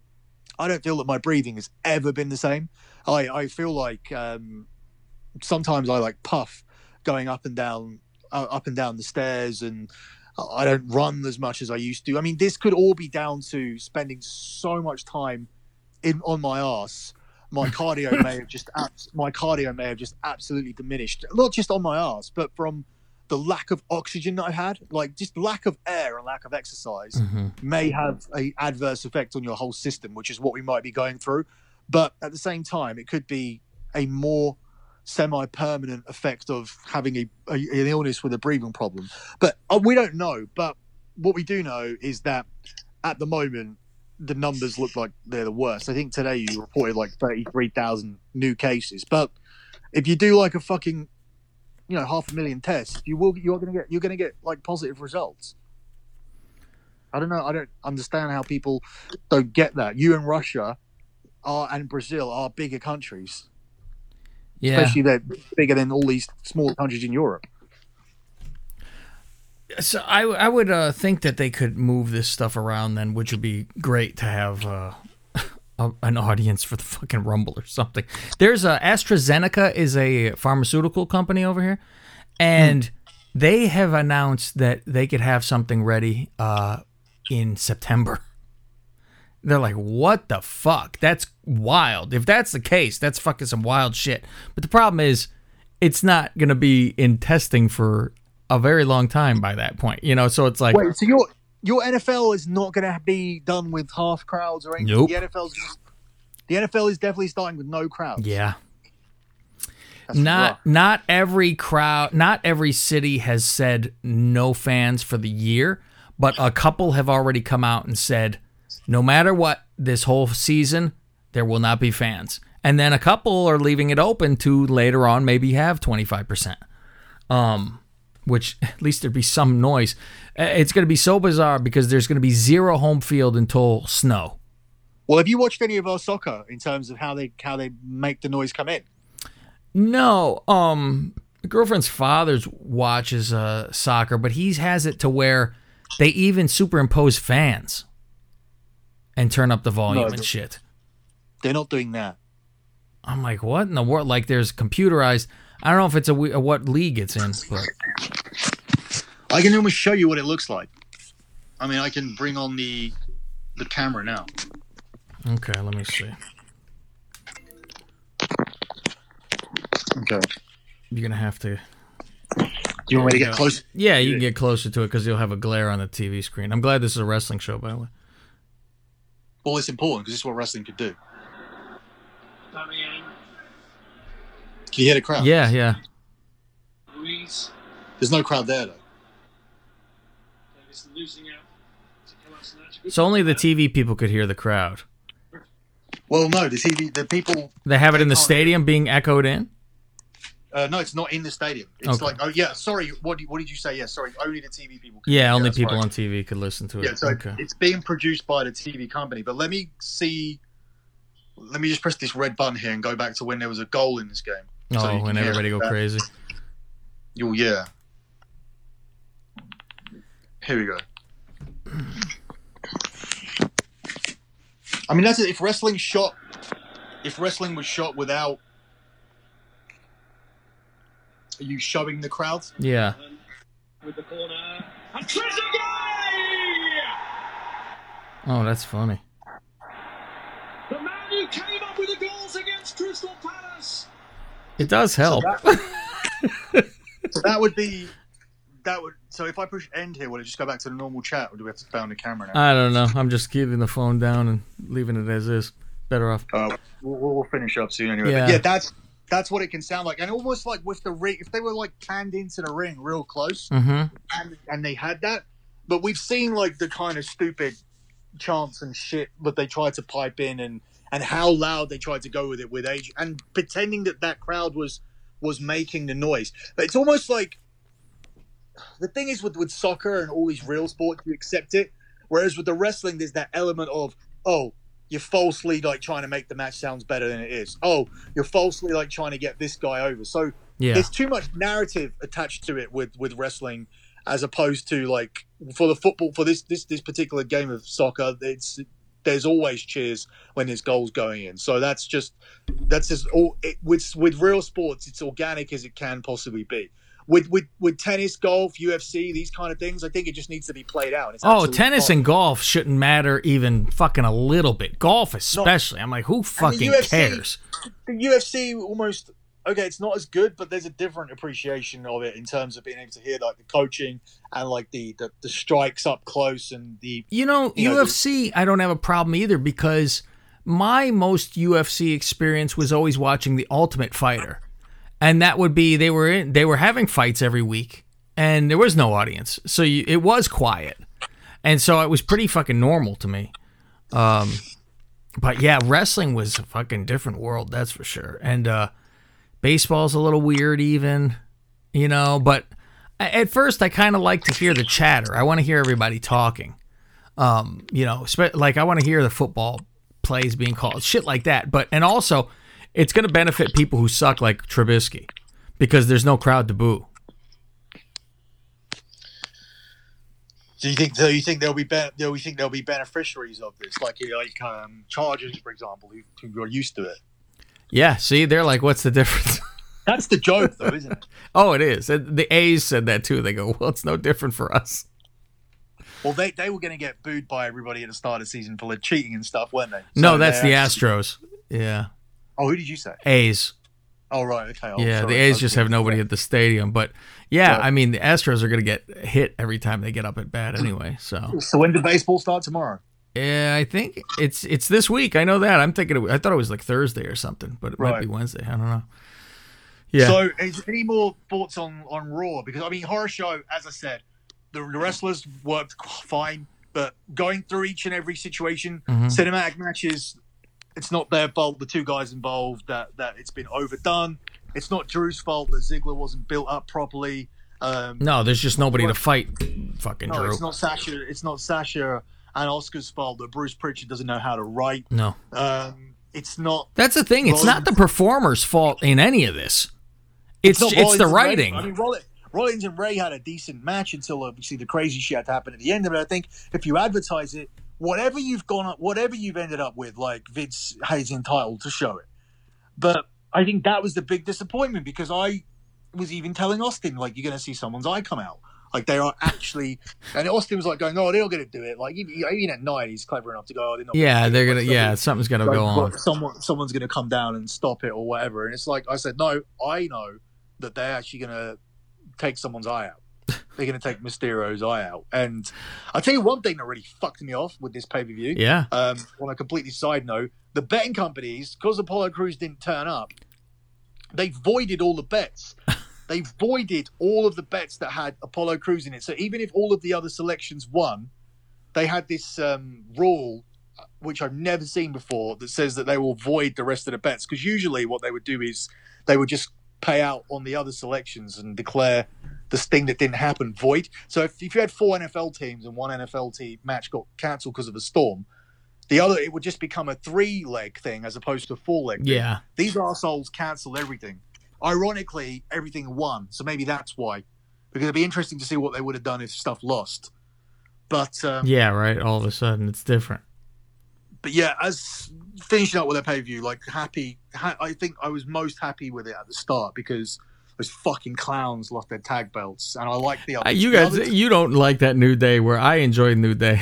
I don't feel that my breathing has ever been the same. I, I feel like um, sometimes I like puff going up and down, uh, up and down the stairs, and I don't run as much as I used to. I mean, this could all be down to spending so much time in on my arse. My cardio may have just my cardio may have just absolutely diminished. Not just on my arse, but from the lack of oxygen that I've had, like just lack of air and lack of exercise,
mm-hmm.
may have a adverse effect on your whole system, which is what we might be going through. But at the same time, it could be a more semi-permanent effect of having a, a an illness with a breathing problem. But uh, we don't know. But what we do know is that at the moment, the numbers look like they're the worst. I think today you reported like thirty-three thousand new cases. But if you do like a fucking, you know, half a million tests, you will you're gonna get you're gonna get like positive results. I don't know. I don't understand how people don't get that. You and Russia are and Brazil are bigger countries.
Yeah.
Especially they're bigger than all these small countries in Europe.
So I, I would uh, think that they could move this stuff around then, which would be great to have uh, a, an audience for the fucking Rumble or something. There's a AstraZeneca is a pharmaceutical company over here, and hmm. they have announced that they could have something ready uh, in September. They're like, what the fuck? That's wild. If that's the case, that's fucking some wild shit. But the problem is, it's not going to be in testing for a very long time by that point. You know, so it's like...
Wait, so your your N F L is not going to be done with half crowds or anything?
Nope.
The N F L's just, the N F L is definitely starting with no crowds.
Yeah.
That's
not
rough.
not every crowd, not every city has said no fans for the year, but a couple have already come out and said, no matter what, this whole season there will not be fans. And then a couple are leaving it open to later on maybe have twenty-five percent. Um, which at least there'd be some noise. It's going to be so bizarre because there's going to be zero home field until snow.
Well, have you watched any of our soccer in terms of how they how they make the noise come in?
No, um, my girlfriend's father watches uh, soccer, but he has it to where they even superimpose fans and turn up the volume
No,
and shit.
They're not doing that.
I'm like, what in the world? Like, there's computerized. I don't know if it's a, a what league it's in, but
I can almost show you what it looks like. I mean, I can bring on the the camera now.
okay, let me see.
Okay.
You're gonna have to.
Do you want me to
you
get
go.
close?
Yeah, you can get closer to it because you'll have a glare on the T V screen. I'm glad this is a wrestling show, by the way.
Well, it's important because this is what wrestling could do. Can you hear the crowd?
Yeah, yeah.
There's no crowd there, though.
So only the T V people could hear the crowd.
Well, no, the T V, the people.
They have it in the
can't-
stadium being echoed in?
Uh, no, it's not in the stadium. It's
Okay.
like, oh yeah, sorry. What, what did you say? Yeah, sorry. Only the T V people. Can
Yeah, only
that's
people
right.
on T V could listen to it.
Yeah, so
okay.
it's being produced by the T V company. But let me see. Let me just press this red button here and go back to when there was a goal in this game. So
Oh,
you can
when
hear
everybody go
that.
crazy.
Oh, yeah. Here we go. I mean, that's it. If wrestling shot, if wrestling was shot without you showing the crowd,
Yeah.
With the corner. And Trezeguet!
Oh, that's funny.
The man who came up with the goals against Crystal Palace.
It does help.
So that, so that would be that would. So if I push end here, will it just go back to the normal chat, or do we have to found the camera now?
I don't know. I'm just keeping the phone down and leaving it as is. Better off.
Uh, we'll, we'll finish up soon anyway.
Yeah.
But yeah, that's that's what it can sound like, and almost like with the ring, if they were like panned into the ring real close,
Mm-hmm.
and, and they had that, but we've seen like the kind of stupid chants and shit that they tried to pipe in, and and how loud they tried to go with it with age, and pretending that that crowd was was making the noise. But it's almost like the thing is with with soccer and all these real sports, you accept it, whereas with the wrestling, there's that element of, oh, you're falsely like trying to make the match sounds better than it is. Oh, you're falsely like trying to get this guy over. So
Yeah.
there's too much narrative attached to it with with wrestling, as opposed to like for the football, for this this this particular game of soccer, it's there's always cheers when there's goals going in. So that's just that's just all it, with with real sports, it's organic as it can possibly be. With with with tennis, golf, U F C, these kind of things, I think it just needs to be played out. It's
Oh,
absolutely
tennis
fine.
and golf shouldn't matter even fucking a little bit. Golf especially. I'm like, who fucking
U F C
cares?
The U F C almost okay. It's not as good, but there's a different appreciation of it in terms of being able to hear like the coaching and like the the, the strikes up close and the
You know,
You know,
U F C, I don't have a problem either because my most U F C experience was always watching The Ultimate Fighter. And that would be they were in, they were having fights every week and there was no audience. So you, it was quiet. And so it was pretty fucking normal to me. Um but yeah, wrestling was a fucking different world, that's for sure. And uh baseball's a little weird even, you know, but at first I kind of like to hear the chatter. I want to hear everybody talking. Um, you know, spe- like I want to hear the football plays being called, shit like that. But and also, it's going to benefit people who suck like Trubisky because there's no crowd to boo.
Do you think? Do you think there'll be? Be- do you think there'll be beneficiaries of this, like like um, Chargers, for example, who, who are used to it?
Yeah, see, they're like, what's the difference?
That's the joke, though, isn't it?
Oh, it is. The A's said that too. They go, well, it's no different for us.
Well, they they were going to get booed by everybody at the start of the season for like, cheating and stuff, weren't they?
No,
So
that's the
they're-
Astros. Yeah,
Oh, who did you say?
A's.
Oh, right. Okay. Oh,
Yeah,
sorry.
the A's
Okay.
just have nobody at the stadium. But yeah,
Yeah.
I mean, the Astros are going to get hit every time they get up at bat anyway. So
So when did baseball start tomorrow?
yeah, I think it's it's this week. I know that. I'm thinking. It, I thought it was like Thursday or something, but it might
Right.
be Wednesday. I don't know. Yeah.
So, is there any more thoughts on, on Raw? Because, I mean, Horror Show, as I said, the, the wrestlers worked fine, but going through each and every situation,
Mhm.
cinematic matches, it's not their fault, the two guys involved, that, that it's been overdone. It's not Drew's fault that Ziggler wasn't built up properly. Um,
No, there's just nobody to fight fucking
no,
Drew.
it's not Sasha. It's not Sasha and Oscar's fault that Bruce Pritchard doesn't know how to write.
No.
Um, it's not.
That's the thing. It's not the performer's fault in any of this. It's
not
it's,
Rollins
the
and Ray.
writing.
I mean, Rollins, Rollins and Ray had a decent match until obviously the crazy shit had to happen at the end of it. I think if you advertise it, whatever you've gone up, whatever you've ended up with, like Vince is entitled to show it. But I think that was the big disappointment because I was even telling Austin, like, you're going to see someone's eye come out. Like, they are actually... And Austin was like going, oh, they're not going to do it. Like, even, even at night, he's clever enough to go, oh, they're not
Yeah,
gonna
they're
do
gonna.
it.
Yeah, something's gonna
Like,
go on.
Someone, someone's going to come down and stop it or whatever. And it's like, I said, no, I know that they're actually going to take someone's eye out. They're going to take Mysterio's eye out. And I'll tell you one thing that really fucked me off with this pay-per-view.
Yeah.
Um, on a completely side note, the betting companies, because Apollo Crews didn't turn up, they voided all the bets. They voided all of the bets that had Apollo Crews in it. So even if all of the other selections won, they had this um, rule, which I've never seen before, that says that they will void the rest of the bets. Because usually what they would do is they would just pay out on the other selections and declare this thing that didn't happen void. So if, if you had four N F L teams and one N F L team match got cancelled because of a storm, the other, it would just become a three-leg thing as opposed to a four-leg thing.
Yeah.
These arseholes cancelled everything. Ironically, everything won. So maybe that's why. Because it'd be interesting to see what they would have done if stuff lost. But um,
Yeah, right. All of a sudden, it's different.
But yeah, as finishing up with a pay-per-view, like happy, ha- I think I was most happy with it at the start because those fucking clowns lost their tag belts. And I like the other.
Uh, you
the
guys,
other-
you don't like that New Day where I enjoyed New Day.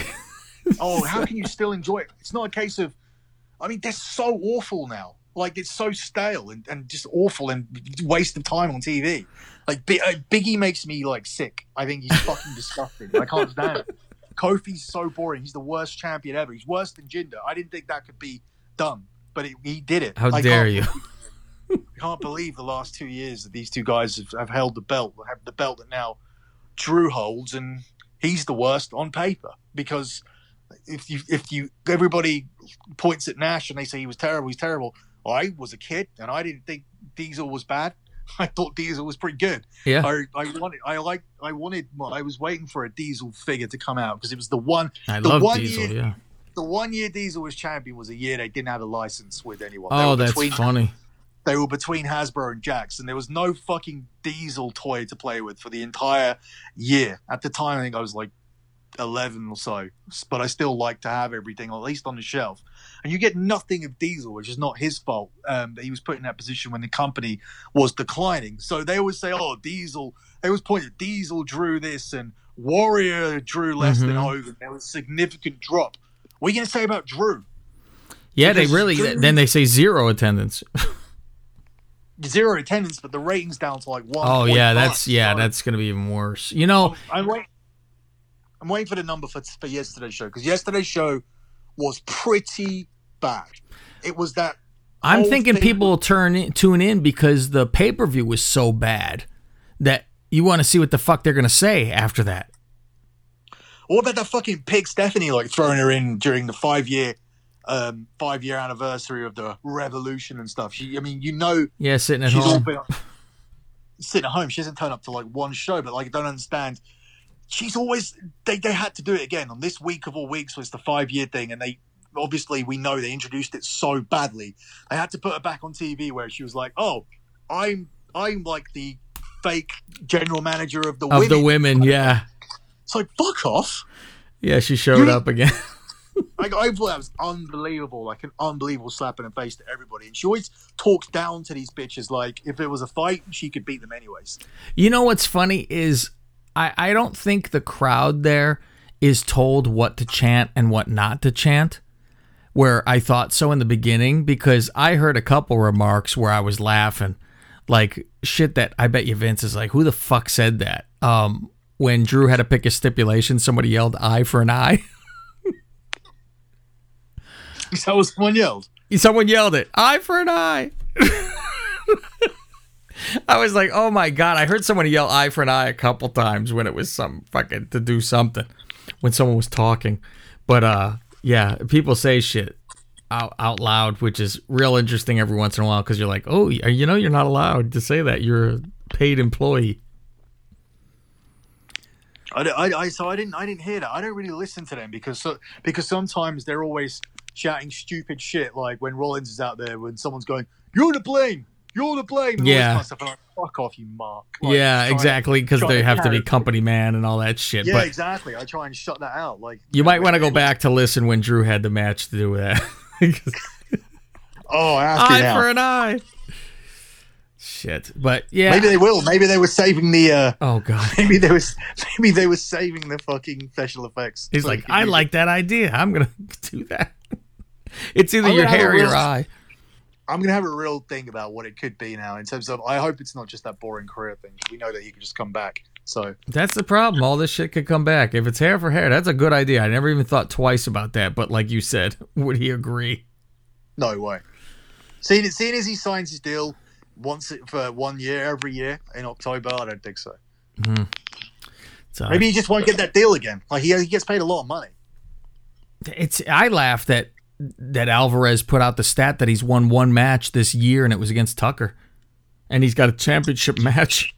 Oh, how can you still enjoy it? It's not a case of, I mean, they're so awful now. Like, it's so stale and, and just awful and waste of time on T V. Like, B- uh, Biggie makes me, like, sick. I think he's fucking disgusting. I can't stand it. Kofi's so boring. He's the worst champion ever. He's worse than Jinder. I didn't think that could be done, but it, he did it.
How
I
dare
can't-
you?
I can't believe the last two years that these two guys have, have held the belt, have the belt that now Drew holds, and he's the worst on paper because if you if you everybody points at Nash and they say he was terrible, he's terrible. I was a kid and I didn't think Diesel was bad. I thought Diesel was pretty good.
Yeah.
I, I wanted I like I wanted well, I was waiting for a Diesel figure to come out because it was the one
I
the
love
one
Diesel,
year,
yeah.
the one year Diesel was champion was a year they didn't have a license with anyone. They
Oh,
were
that's
between-
funny.
They were between Hasbro and Jax, and there was no fucking Diesel toy to play with for the entire year. At the time, I think I was like eleven or so, but I still like to have everything, at least on the shelf. And you get nothing of Diesel, which is not his fault. Um, that he was put in that position when the company was declining. So they always say, "Oh, Diesel." They always point at Diesel drew this, and Warrior drew less than
Mhm.
Hogan. There was a significant drop. What are you going to say about Drew?
Yeah, they
Because
really.
Drew-
Then they say zero attendance.
Zero attendance, but the ratings down to like one.
Oh yeah, that's yeah, that's gonna be even worse. You know,
I'm waiting. I'm waiting for the number for for yesterday's show because yesterday's show was pretty bad. It was that.
I'm
whole
thinking
thing-
people will turn in, tune in because the pay per view was so bad that you want to see what the fuck they're gonna say after that.
What about that fucking pig Stephanie like throwing her in during the five year, um, five year anniversary of the revolution and stuff? She, I mean, you know,
Yeah, sitting at
she's all
home.
been sitting at home. She hasn't turned up to like one show, but like I don't understand. She's always they they had to do it again on this week of all weeks was the five year thing, and they obviously we know they introduced it so badly. They had to put her back on T V where she was like, "Oh, I'm I'm like the fake general manager of the
Of
women."
the women, yeah,
It's like fuck off.
yeah, she showed
You-
up again.
Like, I thought that was unbelievable, like an unbelievable slap in the face to everybody. And she always talks down to these bitches like if it was a fight, she could beat them anyways.
You know what's funny is I, I don't think the crowd there is told what to chant and what not to chant, where I thought so in the beginning, because I heard a couple remarks where I was laughing, like shit that I bet you Vince is like, who the fuck said that? Um, when Drew had to pick a stipulation, somebody yelled eye for an eye.
So was someone yelled.
Someone yelled it, eye for an eye. I was like, oh my God. I heard someone yell eye for an eye a couple times when it was some fucking to do something when someone was talking. But uh, yeah, people say shit out, out loud, which is real interesting every once in a while because you're like, oh, you know, you're not allowed to say that. You're a paid employee.
I, I, I so I didn't I didn't hear that. I don't really listen to them because so, because sometimes they're always shouting stupid shit like when Rollins is out there when someone's going, "You're to blame, you're to blame." And
yeah,
all this kind of stuff. I'm like, fuck off, you mark. Like,
yeah, exactly, because they have to be company
it.
man and all that shit.
Yeah,
but
exactly. I try and shut that out. Like
you might want to go back to listen when Drew had the match to do with that.
oh,
eye for an eye. Shit, but yeah,
maybe they will. Maybe they were saving the. Uh,
oh God,
maybe they was maybe they were saving the fucking special effects.
He's so like, I like it. that idea. I'm gonna do that. It's either your hair or your eye.
I'm gonna have a real thing about what it could be now in terms of. I hope it's not just that boring career thing. We know that he could just come back. So
that's the problem. All this shit could come back if it's hair for hair. That's a good idea. I never even thought twice about that. But like you said, would he agree?
No way. Seeing seeing as he signs his deal. Once it for one year, every year in October, I don't think so.
Mm-hmm. So,
maybe he just won't get that deal again. Like he, he gets paid a lot of money.
It's. I laughed that that Alvarez put out the stat that he's won one match this year, and it was against Tucker, and he's got a championship match.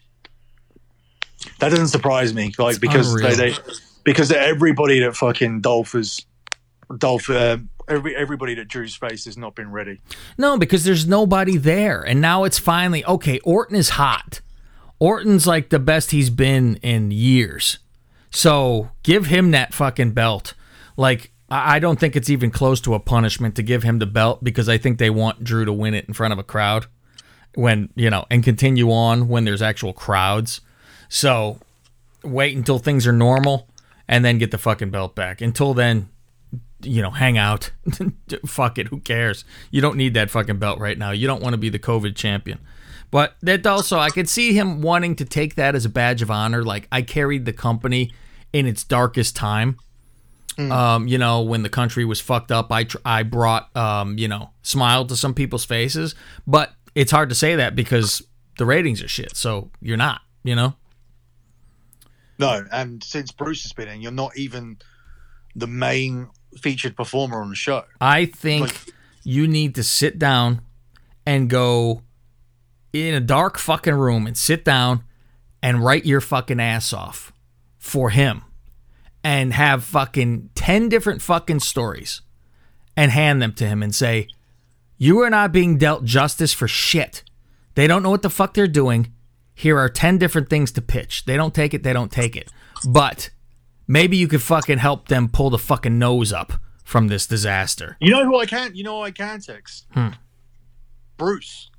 That doesn't surprise me, like it's because they, they because everybody that fucking Dolph is Dolph. Uh, Every everybody that Drew's face has not been ready.
No, because there's nobody there, and now it's finally okay. Orton is hot. Orton's like the best he's been in years. So give him that fucking belt. Like I don't think it's even close to a punishment to give him the belt because I think they want Drew to win it in front of a crowd when you know and continue on when there's actual crowds. So wait until things are normal and then get the fucking belt back. Until then. You know, hang out. Fuck it, who cares? You don't need that fucking belt right now. You don't want to be the COVID champion. But that also, I could see him wanting to take that as a badge of honor. Like, I carried the company in its darkest time. Mm. Um, you know, when the country was fucked up, I tr- I brought, um, you know, smile to some people's faces. But it's hard to say that because the ratings are shit. So you're not, you know?
No, and since Bruce has been in, you're not even the main featured performer on the show.
I think
like,
you need to sit down and go in a dark fucking room and sit down and write your fucking ass off for him and have fucking ten different fucking stories and hand them to him and say, you are not being dealt justice for shit. They don't know what the fuck they're doing. Here are ten different things to pitch. They don't take it, they don't take it. But maybe you could fucking help them pull the fucking nose up from this disaster.
You know who I can? You know who I can text?
Hmm.
Bruce.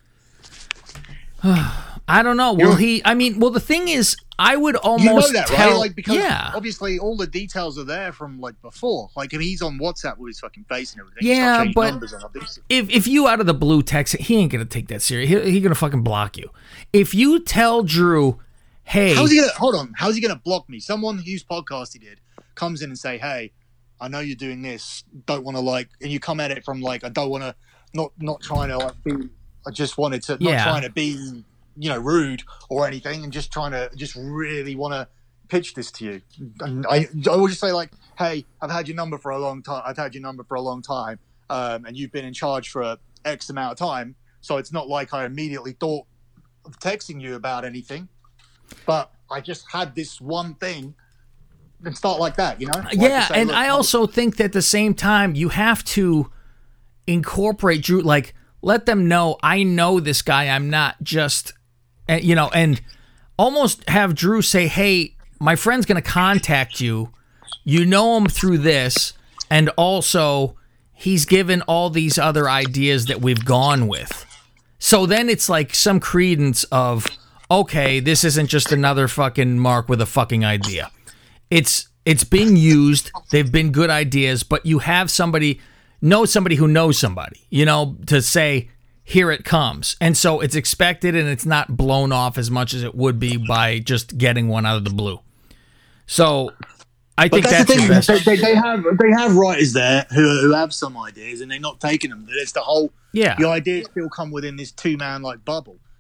I don't know. Will You're, he? I mean, well, the thing is, I would almost
you know that,
tell.
Right? Like because
yeah.
obviously all the details are there from like before. Like if he's on WhatsApp with his fucking face and everything.
Yeah, but if if you out of the blue text, he ain't gonna take that serious. He, he gonna fucking block you. If you tell Drew. Hey,
how's he gonna hold on? How's he gonna block me? Someone whose podcast he did comes in and say, "Hey, I know you're doing this. Don't want to like," and you come at it from like, "I don't want to, not not trying to like be. I just wanted to, not
yeah.
trying to be, you know, rude or anything, and just trying to, just really want to pitch this to you." And I, I will just say like, "Hey, I've had your number for a long time. I've had your number for a long time, um, and you've been in charge for X amount of time. So it's not like I immediately thought of texting you about anything." But I just had this one thing and start like that, you know? Like
yeah,
say,
and I also think that at the same time, you have to incorporate Drew, like, let them know, I know this guy, I'm not just, you know, and almost have Drew say, hey, my friend's going to contact you. You know him through this, and also he's given all these other ideas that we've gone with. So then it's like some credence of, okay, this isn't just another fucking Mark with a fucking idea. It's it's been used. They've been good ideas, but you have somebody, know somebody who knows somebody, you know, to say, here it comes. And so it's expected and it's not blown off as much as it would be by just getting one out of the blue. So I think
but that's,
that's
the thing.
the best.
They, they, they have they have writers there who, who have some ideas and they're not taking them. It's the whole,
yeah.
the ideas still come within this two-man like bubble.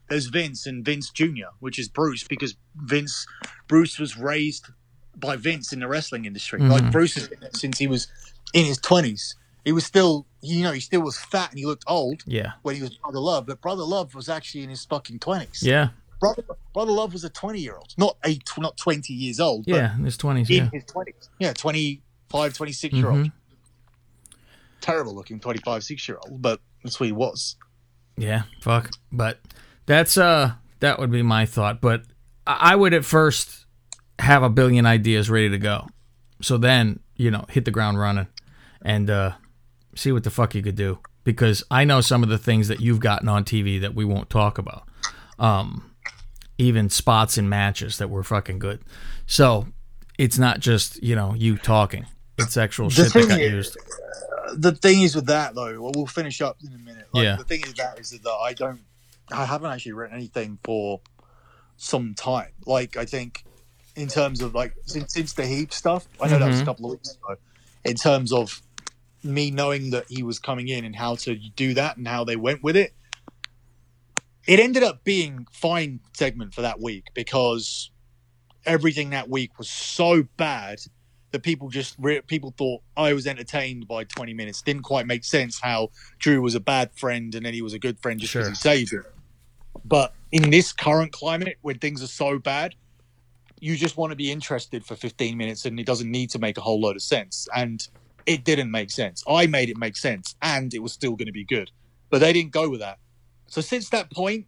there's Vince and Vince Junior, which is Bruce, because Vince Bruce was raised by Vince in the wrestling industry. Mm-hmm. Like Bruce has been there since he was in his twenties. He was still, you know, he still was fat and he looked old.
Yeah.
When he was Brother Love, but Brother Love was actually in his fucking twenties.
Yeah.
Brother, Brother Love was a twenty-year-old, not a not twenty years old. But
yeah, in his twenties.
In
yeah.
his twenties. Yeah, twenty-five, twenty-six-year-old.
Mm-hmm.
Terrible looking twenty-five, six-year-old, but that's what he was.
Yeah, fuck. But that's uh, that would be my thought. But I would at first have a billion ideas ready to go. So then, you know, hit the ground running and uh, see what the fuck you could do. Because I know some of the things that you've gotten on T V that we won't talk about. Um, even spots in matches that were fucking good. So it's not just, you know, you talking. It's actual shit that got
is,
used.
Uh, the thing is with that, though, well, we'll finish up in a minute. Like,
yeah.
The thing is that is that I don't, I haven't actually written anything for some time. Like, I think in terms of, like, since, since the Heap stuff, I know mm-hmm. that was a couple of weeks ago, in terms of me knowing that he was coming in and how to do that and how they went with it, it ended up being fine segment for that week because everything that week was so bad that people just re- people thought I was entertained by twenty minutes. Didn't quite make sense how Drew was a bad friend and then he was a good friend just because sure. he saved it. But in this current climate, when things are so bad, you just want to be interested for fifteen minutes and it doesn't need to make a whole load of sense. And it didn't make sense. I made it make sense and it was still going to be good. But they didn't go with that. So since that point,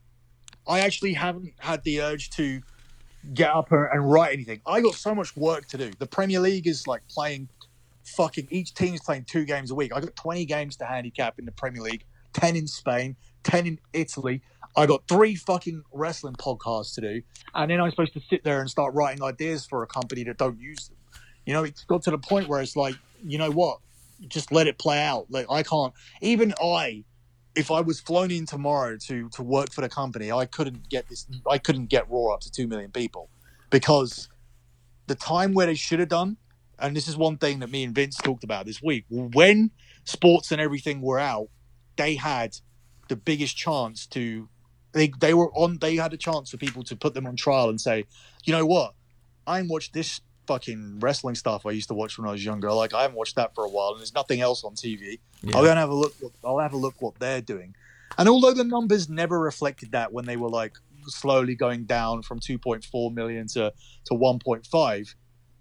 I actually haven't had the urge to get up and write anything. I got so much work to do. The Premier League is like playing fucking, each team is playing two games a week. I got twenty games to handicap in the Premier League, ten in Spain, ten in Italy. I got three fucking wrestling podcasts to do. And then I'm supposed to sit there and start writing ideas for a company that don't use them. You know, it's got to the point where it's like, you know what? Just let it play out. Like I can't, even I, if I was flown in tomorrow to to work for the company, I couldn't get this. I couldn't get Raw up to two million people because the time where they should have done, and this is one thing that me and Vince talked about this week, when sports and everything were out, they had the biggest chance to. They they were on. They had a chance for people to put them on trial and say, you know what, I ain't watched this fucking wrestling stuff I used to watch when I was younger. Like I haven't watched that for a while, and there's nothing else on T V. Yeah. I'll go and have a look. I'll have a look what they're doing. And although the numbers never reflected that when they were like slowly going down from two point four million to to one point five,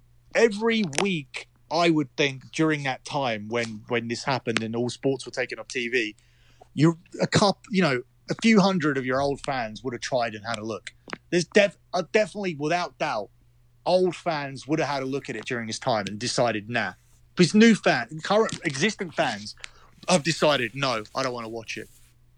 every week I would think during that time when when this happened and all sports were taken off T V, you a cup, you know, a few hundred of your old fans would have tried and had a look. There's def, uh, definitely, without doubt, old fans would have had a look at it during this time and decided, nah. Because new fans, current existing fans have decided, no, I don't want to watch it.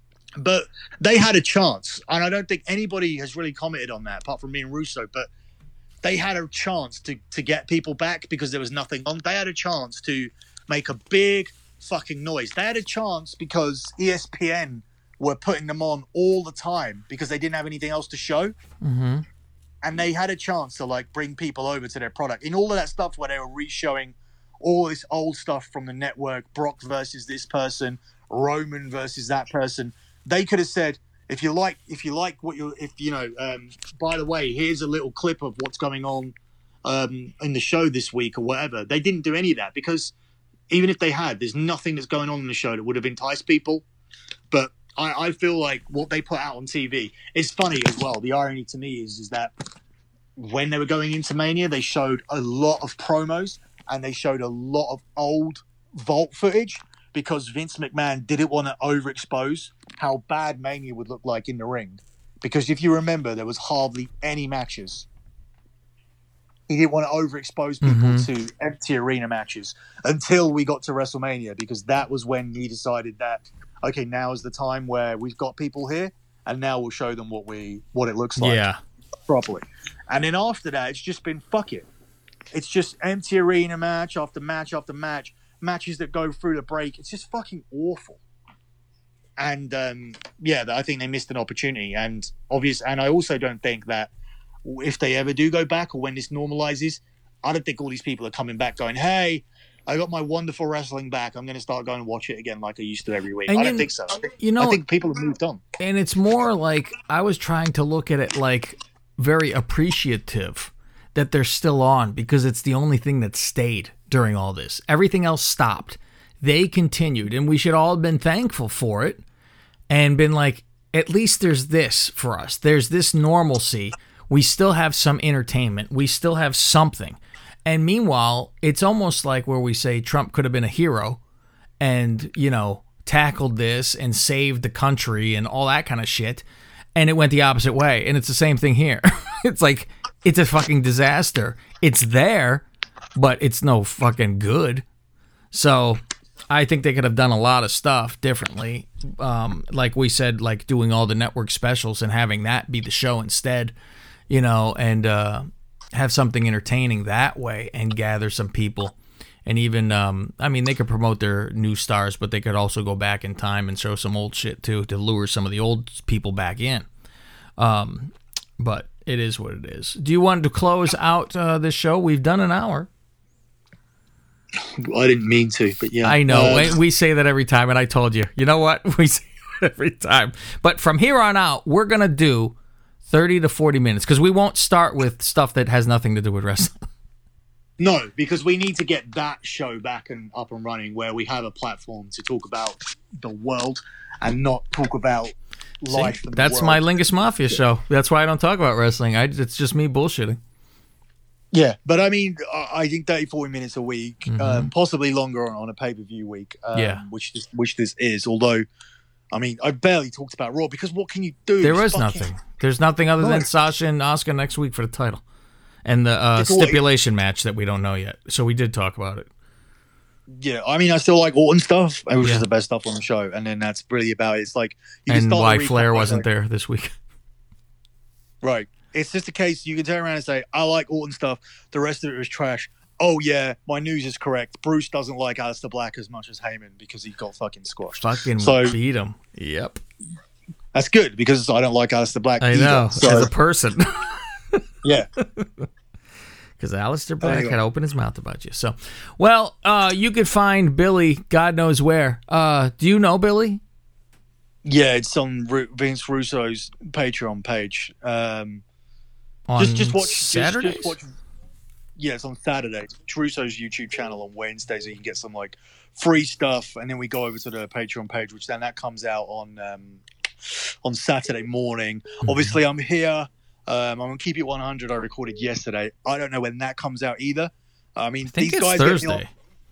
But they had a chance, and I don't think anybody has really commented on that apart from me and Russo, but they had a chance to, to get people back because there was nothing on. They had a chance to make a big fucking noise. They had a chance because E S P N were putting them on all the time because they didn't have anything else to show.
Mm-hmm.
And they had a chance to like bring people over to their product. In all of that stuff where they were re-showing all this old stuff from the network, Brock versus this person, Roman versus that person, they could have said, if you like, if you like what you're, if you know, um, by the way, here's a little clip of what's going on um, in the show this week or whatever. They didn't do any of that because even if they had, there's nothing that's going on in the show that would have enticed people. But I, I feel like what they put out on T V is funny as well. The irony to me is, is that when they were going into Mania, they showed a lot of promos and they showed a lot of old vault footage because Vince McMahon didn't want to overexpose how bad Mania would look like in the ring. Because if you remember, there was hardly any matches. He didn't want to overexpose people mm-hmm. to empty arena matches until we got to WrestleMania because that was when he decided that, okay, now is the time where we've got people here and now we'll show them what we what it looks like
yeah.
properly. And then after that, it's just been fuck it. It's just empty arena match after match after match, matches that go through the break. It's just fucking awful. And um, yeah, I think they missed an opportunity. And obvious, and I also don't think that if they ever do go back or when this normalizes, I don't think all these people are coming back going, hey, I got my wonderful wrestling back. I'm going to start going and watch it again like I used to every week.
And
I
you-
don't think so. I think,
you know-
I think people have moved on.
And it's more like I was trying to look at it like very appreciative that they're still on because it's the only thing that stayed during all this. Everything else stopped. They continued, and we should all have been thankful for it and been like, at least there's this for us. There's this normalcy. We still have some entertainment. We still have something. And meanwhile, it's almost like where we say Trump could have been a hero and, you know, tackled this and saved the country and all that kind of shit. And it went the opposite way. And it's the same thing here. It's like, it's a fucking disaster. It's there, but it's no fucking good. So I think they could have done a lot of stuff differently. Um, like we said, like doing all the network specials and having that be the show instead, you know, and uh, have something entertaining that way and gather some people. And even, um, I mean, they could promote their new stars, but they could also go back in time and show some old shit too to lure some of the old people back in. Um, but it is what it is. Do you want to close out uh, this show? We've done an hour.
I didn't mean to, but yeah.
I know.
Uh,
we say that every time, and I told you. You know what? We say it every time. But from here on out, we're going to do thirty to forty minutes because we won't start with stuff that has nothing to do with wrestling.
No, because we need to get that show back and up and running where we have a platform to talk about the world and not talk about life.
See,
and the
that's
world.
my Lingus Mafia show. That's why I don't talk about wrestling. I, it's just me bullshitting.
Yeah, but I mean, I I think thirty, forty minutes a week,
Mhm.
um, possibly longer on, on a pay-per-view week, um,
Yeah.
which this, which this is. Although, I mean, I barely talked about Raw because what can you do?
There
It's
was
fucking-
nothing. There's nothing other
No.
than Sasha and Asuka next week for the title. And the uh,
It's all-
stipulation match that we don't know yet. So we did talk about it.
Yeah, I mean, I still like Orton stuff, which
Yeah.
is the best stuff on the show. And then that's really about it. It's like you can
And
start
why
the recap
Flair
by
wasn't
like-
there this week.
Right. It's just a case you can turn around and say, I like Orton stuff. The rest of it was trash. Oh, yeah, my news is correct. Bruce doesn't like Aleister Black as much as Heyman because he got fucking squashed.
Fucking
So-
beat him. Yep.
That's good because I don't like Aleister Black
I
either.
know.
So,
As a person.
yeah.
Because Aleister Black
Anyway.
had opened his mouth about you. So, well, uh, you could find Billy God knows where. Uh, do you know Billy?
Yeah, it's on Ru- Vince Russo's Patreon page. Um,
On
just, just watch
Saturdays?
Just, just watch, yeah, it's on Saturdays. Russo's YouTube channel on Wednesdays, so you can get some like free stuff, and then we go over to the Patreon page, which then that comes out on um, on Saturday morning.
Mm-hmm.
Obviously, I'm here. Um, I'm gonna keep it one hundred. I recorded yesterday. I don't know when that comes out either. I mean,
I think
these
it's
guys get me on-
Thursday.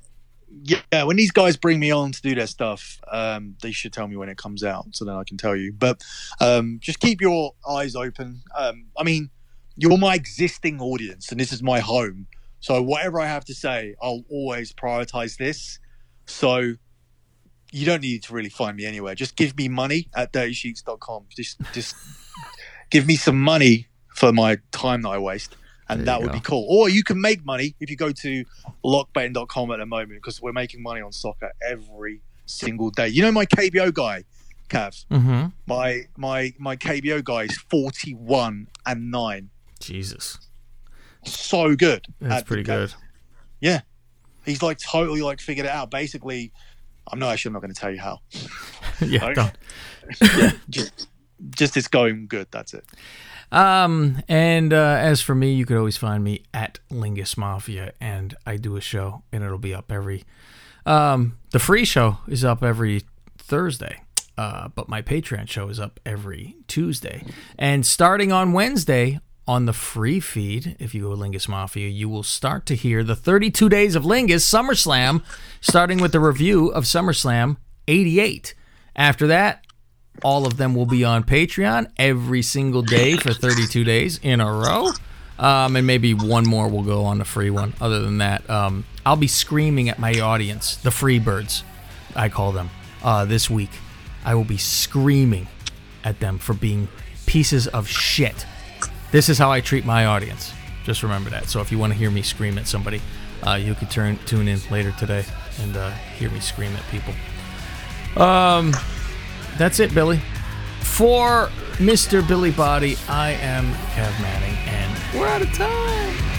yeah, when these guys bring me on to do their stuff, um, they should tell me when it comes out, so then I can tell you. But um, just keep your eyes open. Um, I mean, you're my existing audience, and this is my home. So whatever I have to say, I'll always prioritize this. So you don't need to really find me anywhere. Just give me money at dirty sheets dot com. Just, just give me some money for my time that I waste. And
There
that
you
would
go.
be cool. Or you can make money if you go to lock betting dot com at the moment because we're making money on soccer every single day. You know my K B O guy, Cav?
Mm-hmm.
My my my K B O guy is forty-one and nine.
Jesus.
So good.
That's
at
pretty
the game.
good.
Yeah. He's like totally like figured it out. Basically, I'm not actually I'm not going to tell you how.
Yeah,
Right?
don't.
yeah, just, just it's going good. That's it.
Um, and uh, as for me, you could always find me at Lingus Mafia, and I do a show, and it'll be up every. Um, the free show is up every Thursday, uh, but my Patreon show is up every Tuesday. And starting on Wednesday on the free feed, if you go to Lingus Mafia, you will start to hear the thirty-two Days of Lingus SummerSlam, starting with the review of SummerSlam eighty-eight. After that, all of them will be on Patreon every single day for thirty-two days in a row. Um, and maybe one more will go on the free one. Other than that, um, I'll be screaming at my audience, the free birds, I call them, uh, this week. I will be screaming at them for being pieces of shit. This is how I treat my audience. Just remember that. So if you want to hear me scream at somebody, uh, you could turn tune in later today and uh, hear me scream at people. Um... That's it, Billy. For Mister Billy Body, I am Cav Manning, and we're out of time.